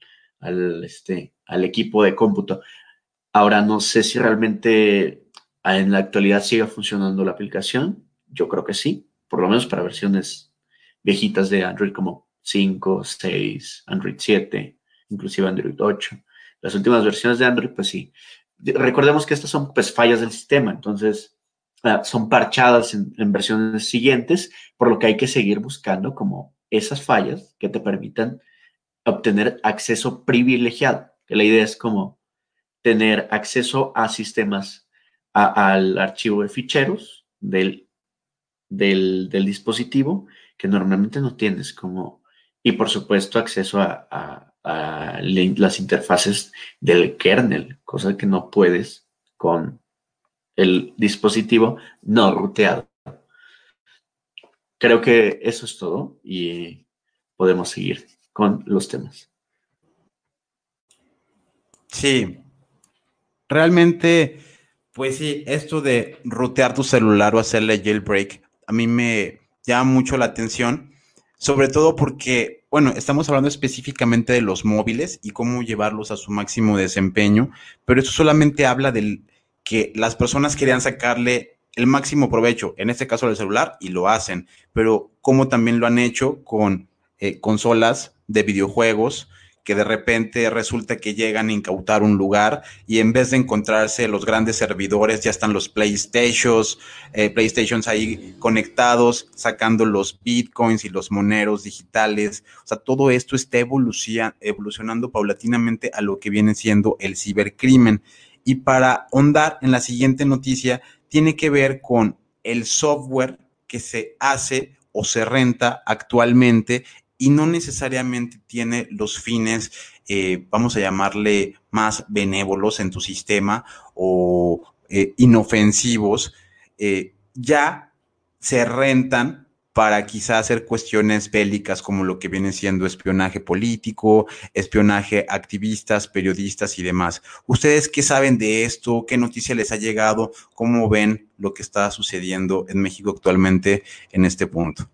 al equipo de cómputo. Ahora no sé si realmente en la actualidad sigue funcionando la aplicación. Yo creo que sí, por lo menos para versiones viejitas de Android como 5, 6, Android 7, inclusive Android 8. Las últimas versiones de Android, pues sí. Recordemos que estas son pues fallas del sistema, entonces son parchadas en versiones siguientes, por lo que hay que seguir buscando como esas fallas que te permitan obtener acceso privilegiado. Que la idea es como tener acceso a sistemas, al archivo de ficheros del dispositivo que normalmente no tienes, y por supuesto acceso las interfaces del kernel, cosa que no puedes con el dispositivo no ruteado. Creo que eso es todo y podemos seguir con los temas. Sí, realmente, pues sí, esto de rutear tu celular o hacerle jailbreak, a mí me llama mucho la atención, sobre todo porque, bueno, estamos hablando específicamente de los móviles y cómo llevarlos a su máximo desempeño, pero eso solamente habla del que las personas querían sacarle el máximo provecho, en este caso del celular, y lo hacen, pero como también lo han hecho con consolas de videojuegos que de repente resulta que llegan a incautar un lugar y en vez de encontrarse los grandes servidores, ya están los PlayStations ahí conectados, sacando los bitcoins y los moneros digitales. O sea, todo esto está evolucionando paulatinamente a lo que viene siendo el cibercrimen. Y para ahondar en la siguiente noticia, tiene que ver con el software que se hace o se renta actualmente y no necesariamente tiene los fines, vamos a llamarle, más benévolos en tu sistema o inofensivos, ya se rentan para quizá hacer cuestiones bélicas como lo que viene siendo espionaje político, espionaje a activistas, periodistas y demás. ¿Ustedes qué saben de esto? ¿Qué noticia les ha llegado? ¿Cómo ven lo que está sucediendo en México actualmente en este punto?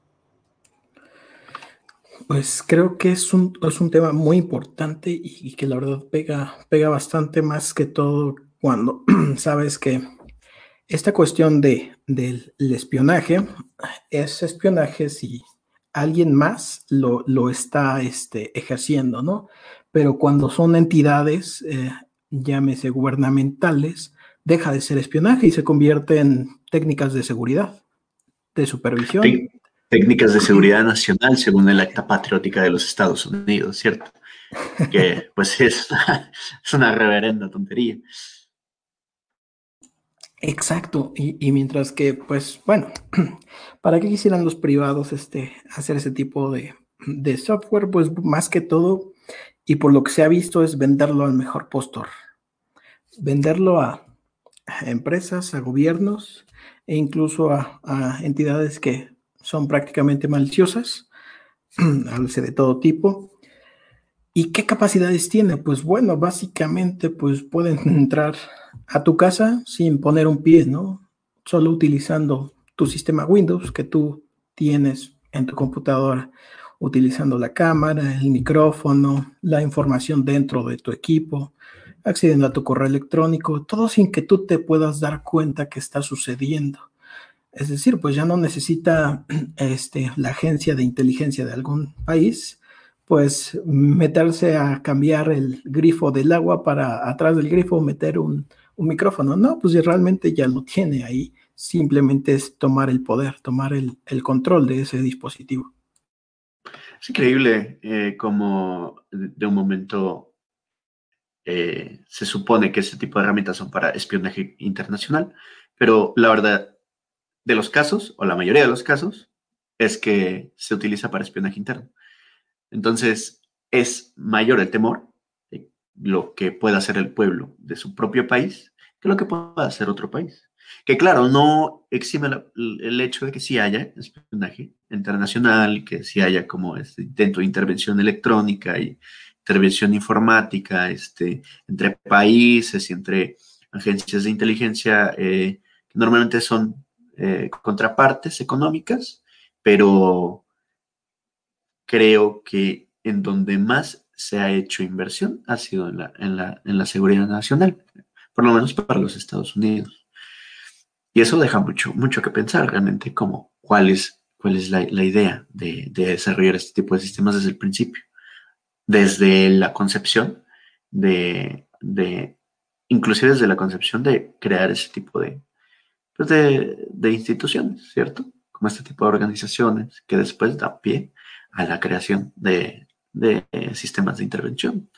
Pues creo que es un tema muy importante y que la verdad pega bastante más que todo cuando sabes que esta cuestión del espionaje es espionaje si alguien más lo está ejerciendo, ¿no? Pero cuando son entidades, llámese gubernamentales, deja de ser espionaje y se convierte en técnicas de seguridad, de supervisión. Técnicas de seguridad nacional según el Acta Patriótica de los Estados Unidos, ¿cierto? Que pues es una reverenda tontería. Exacto, y mientras que, pues bueno, ¿para qué quisieran los privados hacer ese tipo de software? Pues más que todo, y por lo que se ha visto, es venderlo al mejor postor, venderlo a empresas, a gobiernos e incluso a entidades que son prácticamente maliciosas, háblese de todo tipo. ¿Y qué capacidades tiene? Pues bueno, básicamente pues pueden entrar a tu casa sin poner un pie, ¿no? Solo utilizando tu sistema Windows que tú tienes en tu computadora, utilizando la cámara, el micrófono, la información dentro de tu equipo, accediendo a tu correo electrónico, todo sin que tú te puedas dar cuenta que está sucediendo. Es decir, pues ya no necesita la agencia de inteligencia de algún país, pues meterse a cambiar el grifo del agua para atrás del grifo meter un micrófono. No, pues ya realmente ya lo tiene ahí. Simplemente es tomar el poder, tomar el control de ese dispositivo. Es increíble cómo de un momento se supone que este tipo de herramientas son para espionaje internacional, pero la verdad de los casos, o la mayoría de los casos, es que se utiliza para espionaje interno. Entonces, es mayor el temor de lo que pueda hacer el pueblo de su propio país que lo que pueda hacer otro país. Que claro, no exime el hecho de que sí haya espionaje internacional, que sí haya como este intento de intervención electrónica y intervención informática entre países y entre agencias de inteligencia que normalmente son contrapartes económicas, pero creo que en donde más se ha hecho inversión ha sido en la seguridad nacional, por lo menos para los Estados Unidos. Y eso deja mucho, mucho que pensar realmente como cuál es la idea de desarrollar este tipo de sistemas desde el principio, desde la concepción de inclusive desde la concepción de crear ese tipo de instituciones, ¿cierto? Como este tipo de organizaciones que después da pie a la creación de sistemas de intervención.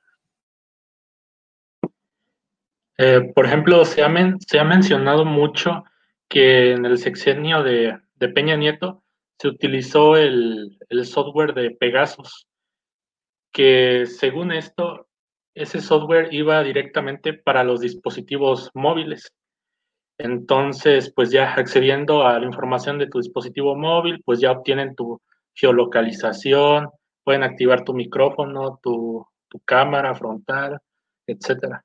Por ejemplo, se ha mencionado mucho que en el sexenio de Peña Nieto se utilizó el software de Pegasus, que según esto, ese software iba directamente para los dispositivos móviles. Entonces, pues ya accediendo a la información de tu dispositivo móvil, pues ya obtienen tu geolocalización, pueden activar tu micrófono, tu cámara frontal, etcétera.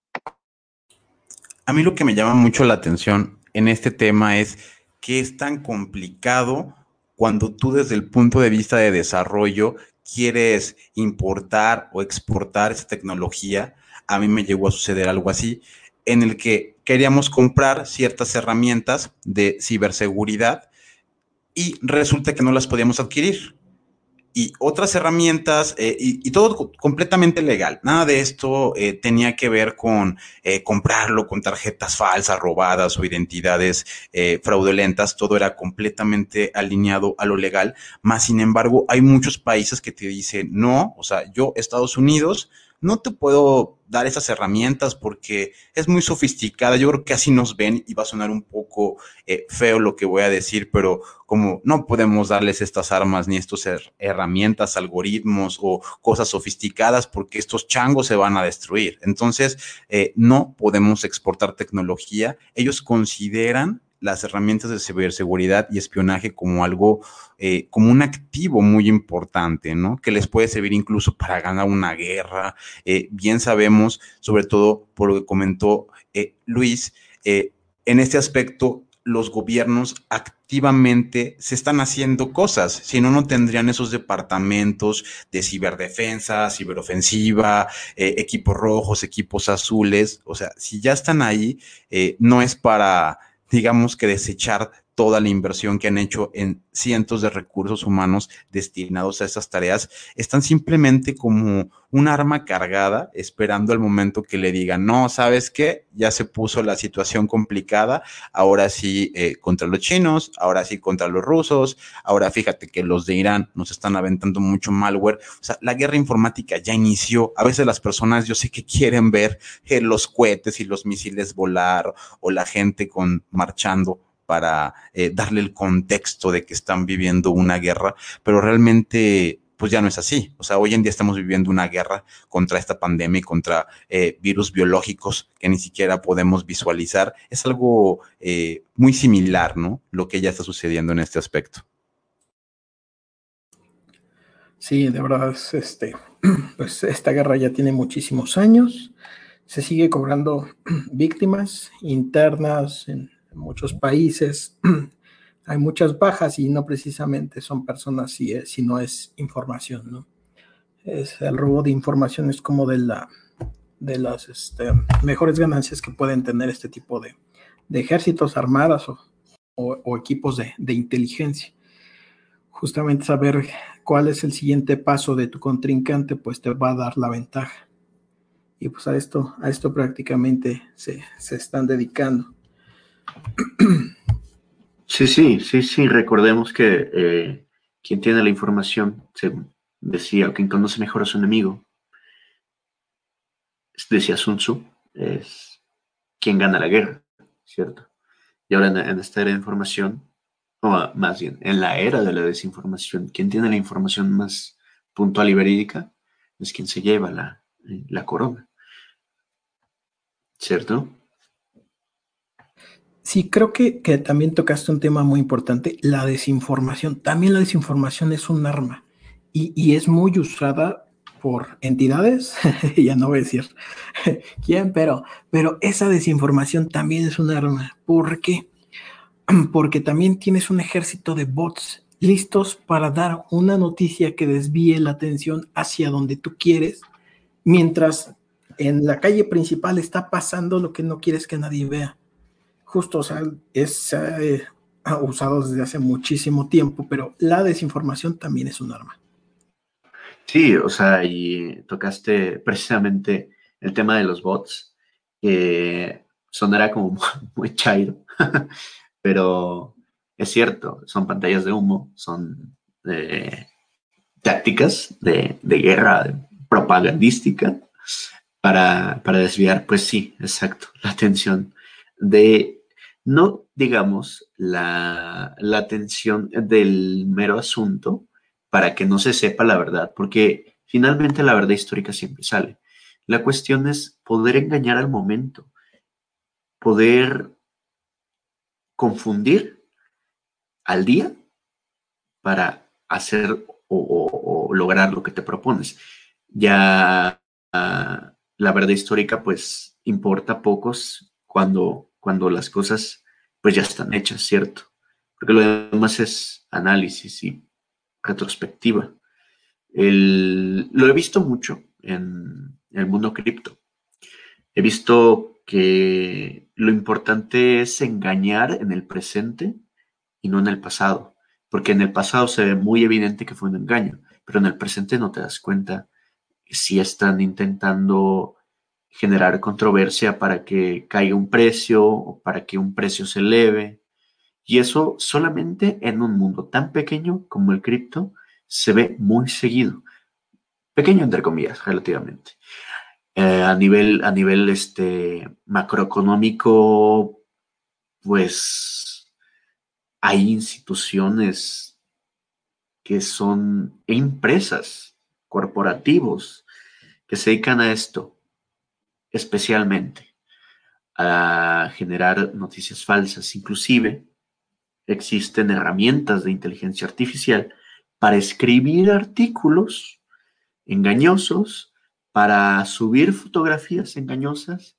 A mí lo que me llama mucho la atención en este tema es que es tan complicado cuando tú desde el punto de vista de desarrollo quieres importar o exportar esa tecnología. A mí me llegó a suceder algo así, en el que queríamos comprar ciertas herramientas de ciberseguridad y resulta que no las podíamos adquirir y otras herramientas y todo completamente legal. Nada de esto tenía que ver con comprarlo con tarjetas falsas, robadas o identidades fraudulentas. Todo era completamente alineado a lo legal. Más sin embargo, hay muchos países que te dicen, no, o sea, yo, Estados Unidos, no te puedo dar esas herramientas porque es muy sofisticada. Yo creo que así nos ven y va a sonar un poco feo lo que voy a decir, pero como no podemos darles estas armas ni estas herramientas, algoritmos o cosas sofisticadas porque estos changos se van a destruir. Entonces, no podemos exportar tecnología. Ellos consideran las herramientas de ciberseguridad y espionaje como algo, como un activo muy importante, ¿no? Que les puede servir incluso para ganar una guerra. Bien sabemos, sobre todo por lo que comentó Luis, en este aspecto, los gobiernos activamente se están haciendo cosas, si no, no tendrían esos departamentos de ciberdefensa, ciberofensiva, equipos rojos, equipos azules. O sea, si ya están ahí, no es para, digamos, que desechar toda la inversión que han hecho en cientos de recursos humanos destinados a esas tareas. Están simplemente como un arma cargada, esperando el momento que le digan, no, ¿sabes qué? Ya se puso la situación complicada, ahora sí contra los chinos, ahora sí contra los rusos, ahora fíjate que los de Irán nos están aventando mucho malware. O sea, la guerra informática ya inició. A veces las personas, yo sé que quieren ver los cohetes y los misiles volar o la gente marchando para darle el contexto de que están viviendo una guerra, pero realmente pues ya no es así. O sea, hoy en día estamos viviendo una guerra contra esta pandemia y contra virus biológicos que ni siquiera podemos visualizar. Es algo muy similar, ¿no? Lo que ya está sucediendo en este aspecto. Sí, de verdad, pues esta guerra ya tiene muchísimos años. Se sigue cobrando víctimas internas en muchos países. Hay muchas bajas y no precisamente son personas, sino es información, ¿no? El robo de información es como de las mejores ganancias que pueden tener este tipo de ejércitos, armadas o equipos de inteligencia. Justamente saber cuál es el siguiente paso de tu contrincante, pues te va a dar la ventaja. Y pues a esto prácticamente se están dedicando. Sí. Recordemos que quien tiene la información, se decía, quien conoce mejor a su enemigo, decía Sun Tzu, es quien gana la guerra, ¿cierto? Y ahora en esta era de información, o más bien, en la era de la desinformación, quien tiene la información más puntual y verídica es quien se lleva la corona, ¿cierto? Sí, creo que también tocaste un tema muy importante, la desinformación. También la desinformación es un arma y es muy usada por entidades, ya no voy a decir quién, pero esa desinformación también es un arma. ¿Por qué? Porque también tienes un ejército de bots listos para dar una noticia que desvíe la atención hacia donde tú quieres, mientras en la calle principal está pasando lo que no quieres que nadie vea. Justo, o sea, se ha usado desde hace muchísimo tiempo, pero la desinformación también es un arma. Sí, o sea, y tocaste precisamente el tema de los bots, que sonará como muy chairo, pero es cierto, son pantallas de humo, son tácticas de guerra propagandística para desviar, pues sí, exacto, la atención de No digamos la atención del mero asunto para que no se sepa la verdad, porque finalmente la verdad histórica siempre sale. La cuestión es poder engañar al momento, poder confundir al día para hacer o lograr lo que te propones. Ya la verdad histórica pues importa pocos cuando las cosas pues ya están hechas, ¿cierto? Porque lo demás es análisis y retrospectiva. Lo he visto mucho en el mundo cripto. He visto que lo importante es engañar en el presente y no en el pasado, porque en el pasado se ve muy evidente que fue un engaño, pero en el presente no te das cuenta si están intentando generar controversia para que caiga un precio o para que un precio se eleve. Y eso solamente en un mundo tan pequeño como el cripto se ve muy seguido. Pequeño entre comillas, relativamente. A nivel macroeconómico, pues hay instituciones que son empresas, corporativos, que se dedican a esto, especialmente a generar noticias falsas. Inclusive existen herramientas de inteligencia artificial para escribir artículos engañosos, para subir fotografías engañosas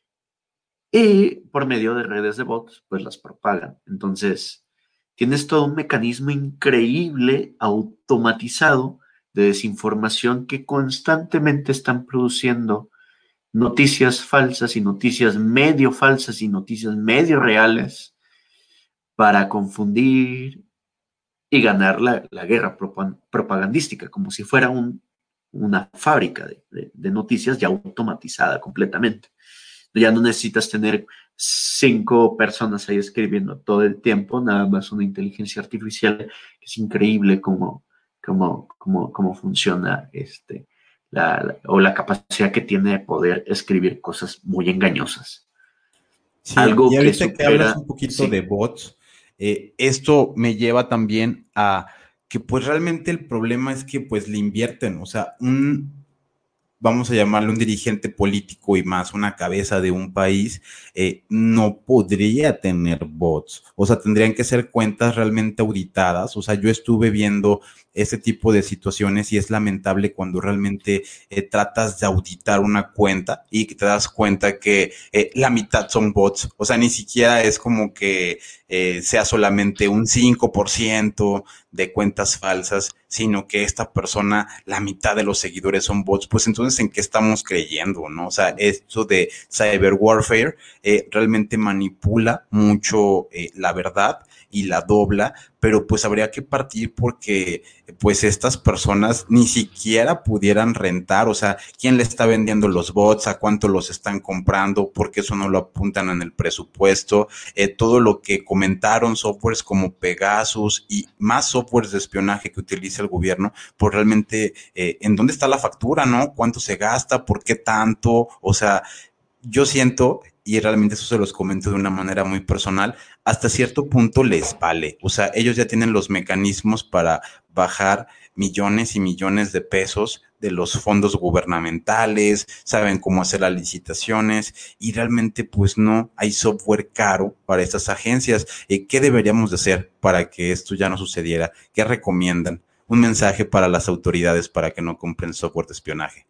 y por medio de redes de bots, pues las propagan. Entonces, tienes todo un mecanismo increíble, automatizado, de desinformación que constantemente están produciendo noticias falsas y noticias medio falsas y noticias medio reales para confundir y ganar la guerra propagandística, como si fuera una fábrica de noticias ya automatizada completamente. Ya no necesitas tener 5 personas ahí escribiendo todo el tiempo, nada más una inteligencia artificial, que es increíble cómo funciona o la capacidad que tiene de poder escribir cosas muy engañosas. Sí, Algo y que ahorita que hablas supera, un poquito de sí. bots, esto me lleva también a que pues realmente el problema es que pues le invierten, o sea, vamos a llamarle un dirigente político y más una cabeza de un país, no podría tener bots. O sea, tendrían que ser cuentas realmente auditadas. O sea, yo estuve viendo ese tipo de situaciones y es lamentable cuando realmente tratas de auditar una cuenta y que te das cuenta que la mitad son bots. O sea, ni siquiera es como que sea solamente un 5% de cuentas falsas, sino que esta persona, la mitad de los seguidores son bots, pues entonces ¿en qué estamos creyendo, no? O sea, esto de cyber warfare realmente manipula mucho la verdad y la dobla, pero pues habría que partir porque pues estas personas ni siquiera pudieran rentar, o sea, ¿quién le está vendiendo los bots? ¿A cuánto los están comprando? ¿Por qué eso no lo apuntan en el presupuesto? Todo lo que comentaron, softwares como Pegasus y más softwares de espionaje que utiliza el gobierno, pues realmente, ¿en dónde está la factura, no? ¿Cuánto se gasta? ¿Por qué tanto? O sea, yo siento, y realmente eso se los comento de una manera muy personal, hasta cierto punto les vale. O sea, ellos ya tienen los mecanismos para bajar millones y millones de pesos de los fondos gubernamentales, saben cómo hacer las licitaciones y realmente pues no hay software caro para estas agencias. ¿Qué deberíamos de hacer para que esto ya no sucediera? ¿Qué recomiendan? Un mensaje para las autoridades para que no compren software de espionaje.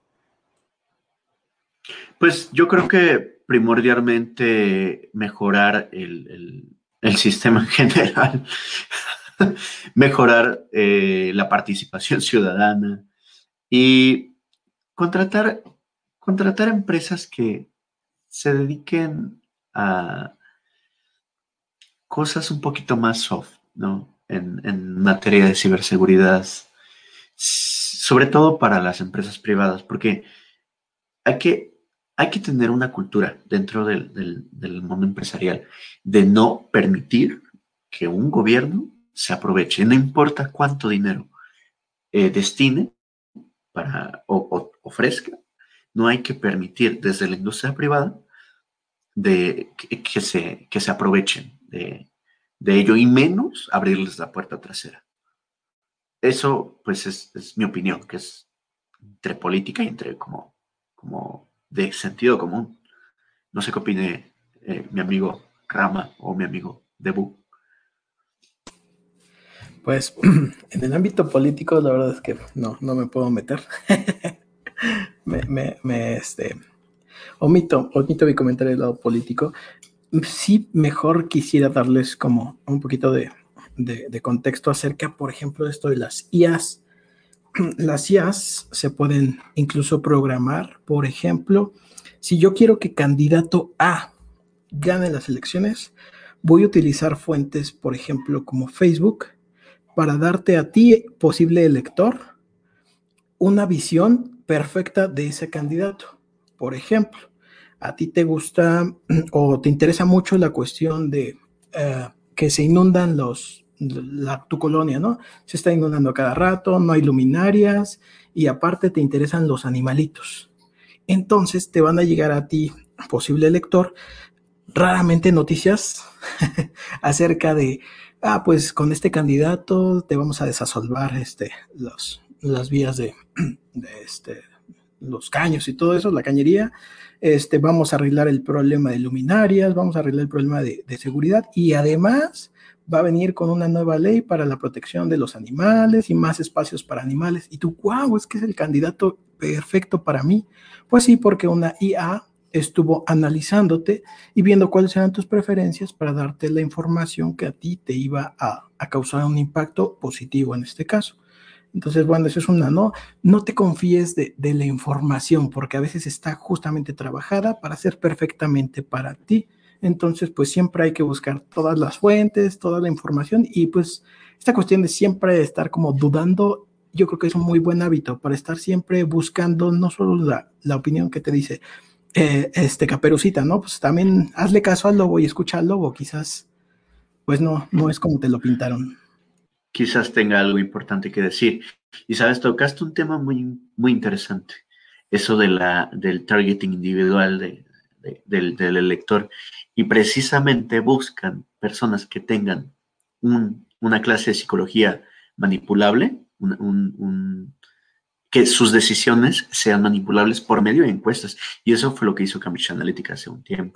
Pues yo creo que primordialmente mejorar el sistema en general, mejorar la participación ciudadana y contratar, contratar empresas que se dediquen a cosas un poquito más soft, ¿no? En materia de ciberseguridad, sobre todo para las empresas privadas, porque hay que, hay que tener una cultura dentro del mundo empresarial de no permitir que un gobierno se aproveche, no importa cuánto dinero destine para o ofrezca, no hay que permitir desde la industria privada que se aprovechen de ello y menos abrirles la puerta trasera. Eso, pues, es mi opinión, que es entre política y entre como de sentido común. No sé qué opine mi amigo Rama o mi amigo Debu. Pues en el ámbito político, la verdad es que no me puedo meter. Omito mi comentario del lado político. Sí, mejor quisiera darles como un poquito de contexto acerca, por ejemplo, de esto de las IAs. Las IAs se pueden incluso programar, por ejemplo, si yo quiero que candidato A gane las elecciones, voy a utilizar fuentes, por ejemplo, como Facebook, para darte a ti, posible elector, una visión perfecta de ese candidato. Por ejemplo, a ti te gusta o te interesa mucho la cuestión de que se inundan tu colonia, ¿no? Se está inundando cada rato, no hay luminarias y aparte te interesan los animalitos. Entonces te van a llegar a ti, posible elector, raramente noticias acerca de, pues con este candidato te vamos a desasolvar las vías de los caños y todo eso, la cañería, vamos a arreglar el problema de luminarias, vamos a arreglar el problema de seguridad y además va a venir con una nueva ley para la protección de los animales y más espacios para animales. Y tú, wow, es que es el candidato perfecto para mí. Pues sí, porque una IA estuvo analizándote y viendo cuáles eran tus preferencias para darte la información que a ti te iba a causar un impacto positivo en este caso. Entonces, bueno, eso es una, no te confíes de la información, porque a veces está justamente trabajada para ser perfectamente para ti. Entonces, pues siempre hay que buscar todas las fuentes, toda la información y pues esta cuestión de siempre estar como dudando, yo creo que es un muy buen hábito para estar siempre buscando no solo la opinión que te dice Caperucita, ¿no? Pues también hazle caso al lobo y escucha al lobo, quizás pues no es como te lo pintaron. Quizás tenga algo importante que decir. Y sabes, tocaste un tema muy, muy interesante, eso del targeting individual del elector. Y precisamente buscan personas que tengan una clase de psicología manipulable, que sus decisiones sean manipulables por medio de encuestas. Y eso fue lo que hizo Cambridge Analytica hace un tiempo.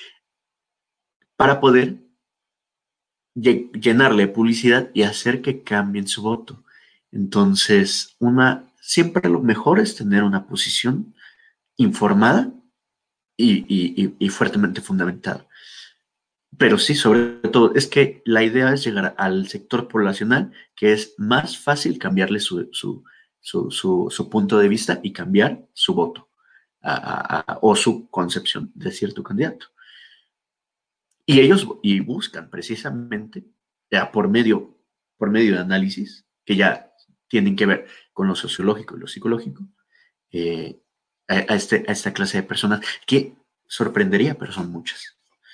Para poder llenarle publicidad y hacer que cambien su voto. Entonces, siempre lo mejor es tener una posición informada y fuertemente fundamentada. Pero sí, sobre todo, es que la idea es llegar al sector poblacional, que es más fácil cambiarle su punto de vista y cambiar su voto o su concepción de cierto candidato. Y ellos buscan precisamente, ya por medio de análisis, que ya tienen que ver con lo sociológico y lo psicológico, a esta clase de personas que sorprendería, pero son muchas.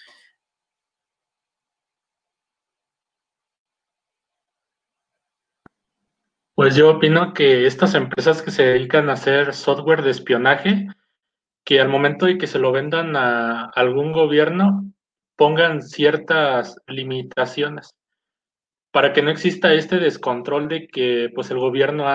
Pues yo opino que estas empresas que se dedican a hacer software de espionaje, que al momento de que se lo vendan a algún gobierno, pongan ciertas limitaciones para que no exista este descontrol de que pues el gobierno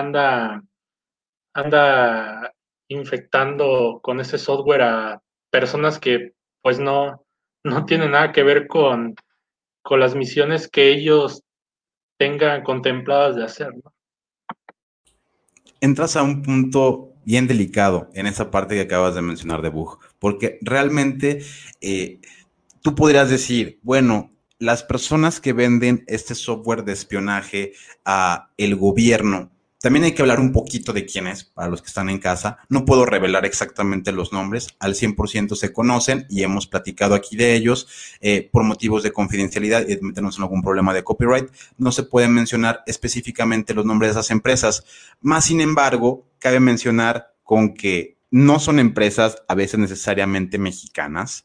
anda infectando con ese software a personas que pues no tienen nada que ver con las misiones que ellos tengan contempladas de hacer, ¿no? Entras a un punto bien delicado en esa parte que acabas de mencionar de bug, porque realmente tú podrías decir, bueno, las personas que venden este software de espionaje a el gobierno, también hay que hablar un poquito de quién es, para los que están en casa. No puedo revelar exactamente los nombres, al 100% se conocen y hemos platicado aquí de ellos por motivos de confidencialidad y de meternos en algún problema de copyright. No se pueden mencionar específicamente los nombres de esas empresas. Más sin embargo, cabe mencionar con que no son empresas a veces necesariamente mexicanas.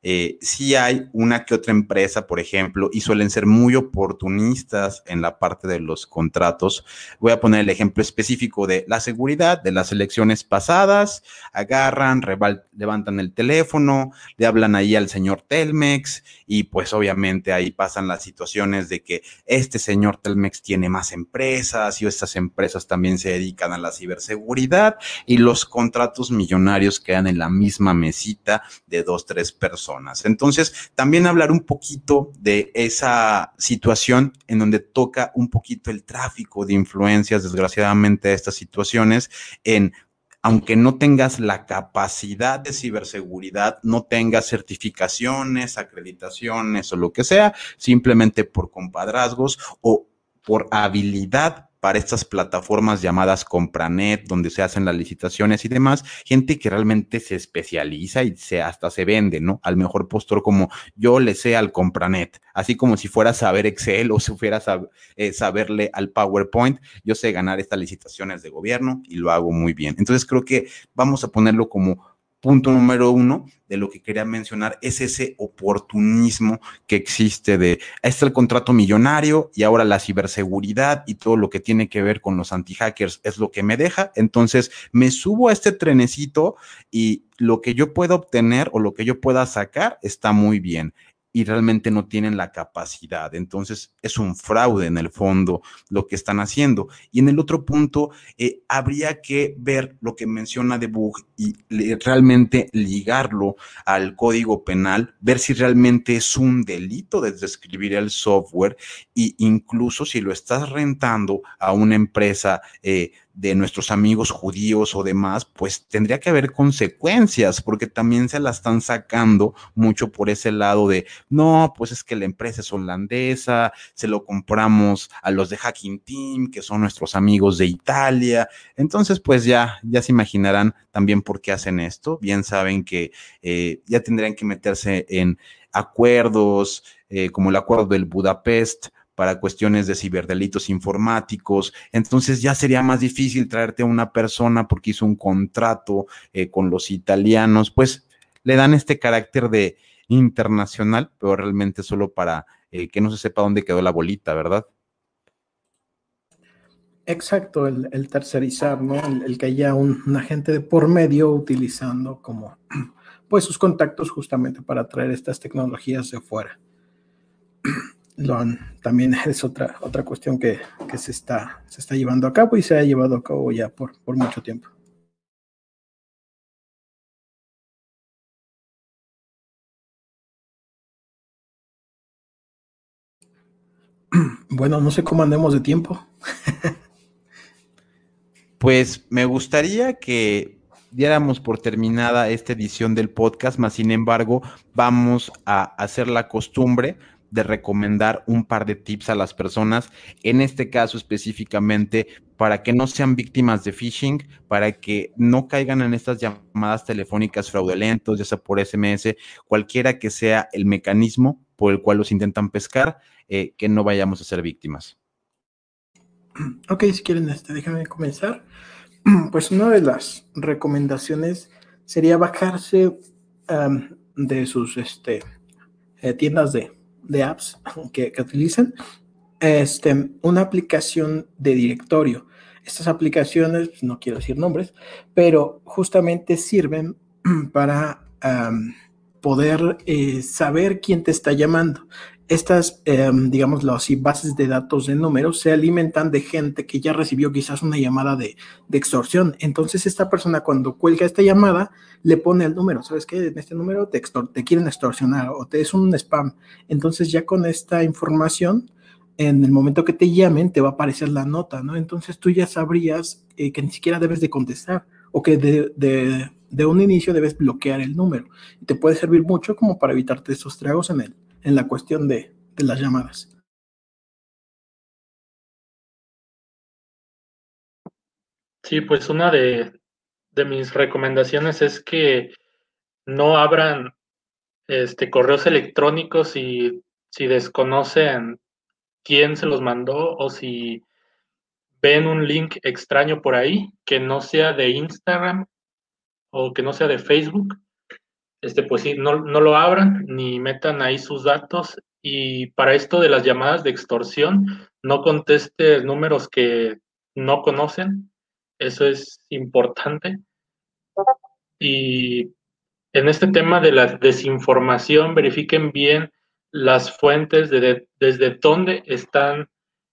sí hay una que otra empresa, por ejemplo, y suelen ser muy oportunistas en la parte de los contratos. Voy a poner el ejemplo específico de la seguridad de las elecciones pasadas. Agarran, levantan el teléfono, le hablan ahí al señor Telmex y pues obviamente ahí pasan las situaciones de que este señor Telmex tiene más empresas y estas empresas también se dedican a la ciberseguridad y los contratos millonarios quedan en la misma mesita de 2, 3 personas. Entonces, también hablar un poquito de esa situación en donde toca un poquito el tráfico de influencias, desgraciadamente, de estas situaciones, en aunque no tengas la capacidad de ciberseguridad, no tengas certificaciones, acreditaciones o lo que sea, simplemente por compadrazgos o por habilidad para estas plataformas llamadas Compranet, donde se hacen las licitaciones y demás, gente que realmente se especializa y hasta se vende, ¿no? Al mejor postor como yo le sé al Compranet, así como si fuera a saber Excel o si fuera saberle al PowerPoint, yo sé ganar estas licitaciones de gobierno y lo hago muy bien. Entonces creo que vamos a ponerlo como punto número 1 de lo que quería mencionar, es ese oportunismo que existe de, ahí está el contrato millonario y ahora la ciberseguridad y todo lo que tiene que ver con los anti-hackers es lo que me deja, entonces me subo a este trenecito y lo que yo pueda obtener o lo que yo pueda sacar está muy bien y realmente no tienen la capacidad. Entonces es un fraude en el fondo lo que están haciendo. Y en el otro punto, habría que ver lo que menciona Debug y realmente ligarlo al código penal, ver si realmente es un delito desde escribir el software e incluso si lo estás rentando a una empresa de nuestros amigos judíos o demás, pues tendría que haber consecuencias, porque también se la están sacando mucho por ese lado de, no, pues es que la empresa es holandesa, se lo compramos a los de Hacking Team, que son nuestros amigos de Italia, entonces pues ya se imaginarán también por qué hacen esto, bien saben que ya tendrían que meterse en acuerdos, como el acuerdo del Budapest, para cuestiones de ciberdelitos informáticos, entonces ya sería más difícil traerte a una persona porque hizo un contrato con los italianos, pues le dan este carácter de internacional, pero realmente solo para que no se sepa dónde quedó la bolita, ¿verdad? Exacto, el tercerizar, ¿no? El que haya un agente de por medio utilizando como pues sus contactos justamente para traer estas tecnologías de fuera. También es otra cuestión que se está llevando a cabo y se ha llevado a cabo ya por mucho tiempo. Bueno, no sé cómo andemos de tiempo. Pues me gustaría que diéramos por terminada esta edición del podcast, mas sin embargo vamos a hacer la costumbre de recomendar un par de tips a las personas, en este caso específicamente para que no sean víctimas de phishing, para que no caigan en estas llamadas telefónicas fraudulentas, ya sea por SMS, cualquiera que sea el mecanismo por el cual los intentan pescar, que no vayamos a ser víctimas. Ok, si quieren, déjame comenzar. Pues una de las recomendaciones sería bajarse de sus tiendas de apps que utilizan una aplicación de directorio. Estas aplicaciones, no quiero decir nombres, pero justamente sirven para poder saber quién te está llamando. Estas, digámoslo así, bases de datos de números se alimentan de gente que ya recibió quizás una llamada de extorsión. Entonces, esta persona cuando cuelga esta llamada, le pone el número. ¿Sabes qué? En este número te quieren extorsionar o te es un spam. Entonces, ya con esta información, en el momento que te llamen, te va a aparecer la nota, ¿no? Entonces, tú ya sabrías que ni siquiera debes de contestar o que de un inicio debes bloquear el número. Y te puede servir mucho como para evitarte esos tragos en la cuestión de las llamadas. Sí, pues una de mis recomendaciones es que no abran correos electrónicos si desconocen quién se los mandó o si ven un link extraño por ahí que no sea de Instagram o que no sea de Facebook, pues sí, no lo abran ni metan ahí sus datos. Y para esto de las llamadas de extorsión, no conteste números que no conocen. Eso es importante. Y en este tema de la desinformación, verifiquen bien las fuentes desde dónde están,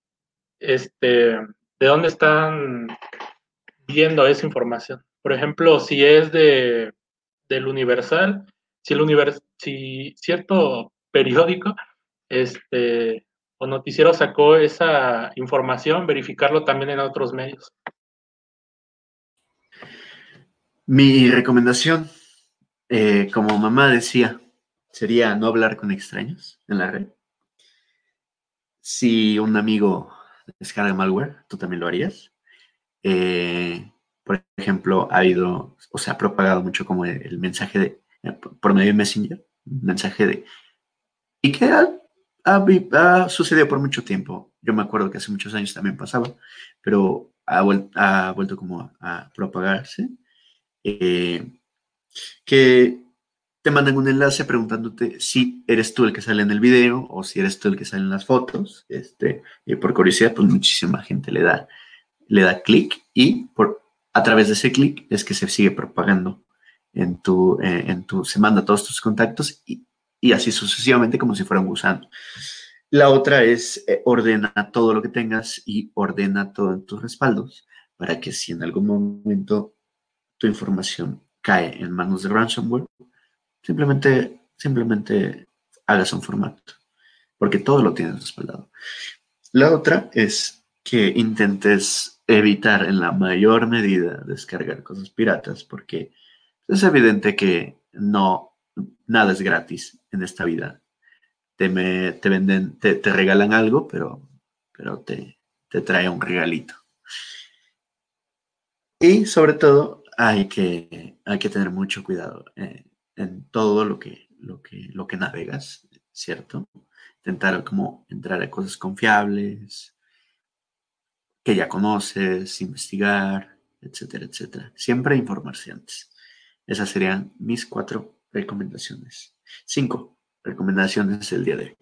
de dónde están viendo esa información. Por ejemplo, si es del Universal, si cierto periódico o noticiero sacó esa información, verificarlo también en otros medios. Mi recomendación, como mamá decía, sería no hablar con extraños en la red. Si un amigo descarga malware, tú también lo harías. Por ejemplo, se ha propagado mucho como el mensaje por medio de Messenger, un mensaje y que ha sucedido por mucho tiempo. Yo me acuerdo que hace muchos años también pasaba, pero ha vuelto como a propagarse. eh, que te mandan un enlace preguntándote si eres tú el que sale en el video o si eres tú el que sale en las fotos. Y por curiosidad, pues muchísima gente le da clic y a través de ese clic es que se sigue propagando se manda a todos tus contactos y así sucesivamente como si fuera un gusano. La otra es ordena todo lo que tengas y ordena todo en tus respaldos para que si en algún momento tu información cae en manos de ransomware, simplemente hagas un formato, porque todo lo tienes respaldado. La otra es que intentes evitar en la mayor medida descargar cosas piratas, porque es evidente que nada es gratis en esta vida. Te venden, te regalan algo, pero te trae un regalito. Y sobre todo hay que tener mucho cuidado en todo lo que navegas, ¿cierto? Intentar como entrar a cosas confiables, que ya conoces, investigar, etcétera, etcétera. Siempre informarse antes. Esas serían mis 4 recomendaciones. 5 recomendaciones el día de hoy.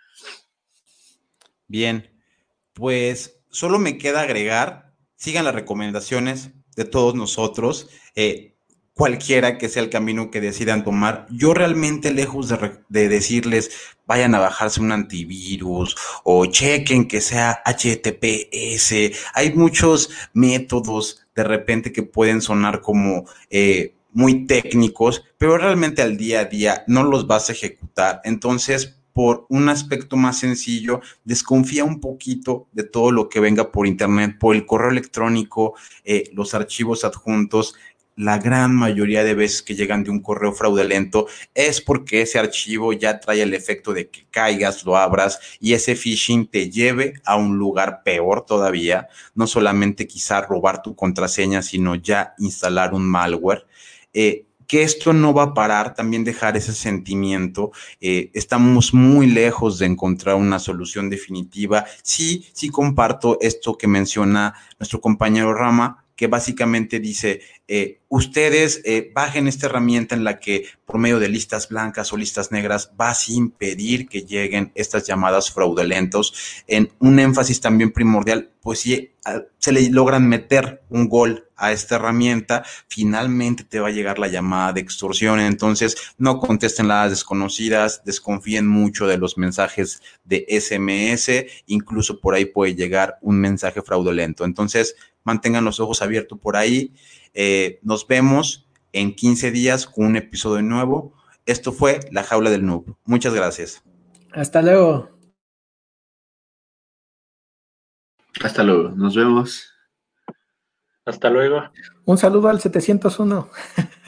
Bien, pues solo me queda agregar, sigan las recomendaciones de todos nosotros, cualquiera que sea el camino que decidan tomar. Yo realmente, lejos de decirles, vayan a bajarse un antivirus o chequen que sea HTTPS. Hay muchos métodos de repente que pueden sonar como muy técnicos, pero realmente al día a día no los vas a ejecutar. Entonces, por un aspecto más sencillo, desconfía un poquito de todo lo que venga por internet, por el correo electrónico, los archivos adjuntos. La gran mayoría de veces que llegan de un correo fraudulento es porque ese archivo ya trae el efecto de que caigas, lo abras y ese phishing te lleve a un lugar peor todavía, no solamente quizá robar tu contraseña, sino ya instalar un malware. Que esto no va a parar, también dejar ese sentimiento. Estamos muy lejos de encontrar una solución definitiva. Sí, sí comparto esto que menciona nuestro compañero Rama, que básicamente dice, ustedes bajen esta herramienta en la que por medio de listas blancas o listas negras vas a impedir que lleguen estas llamadas fraudulentos. En un énfasis también primordial, pues si se le logran meter un gol a esta herramienta, finalmente te va a llegar la llamada de extorsión. Entonces, no contesten las desconocidas, desconfíen mucho de los mensajes de SMS, incluso por ahí puede llegar un mensaje fraudulento. Entonces, mantengan los ojos abiertos por ahí. Nos vemos en 15 días con un episodio nuevo. Esto fue La Jaula del Noob. Muchas gracias. Hasta luego. Hasta luego. Nos vemos. Hasta luego. Un saludo al 701.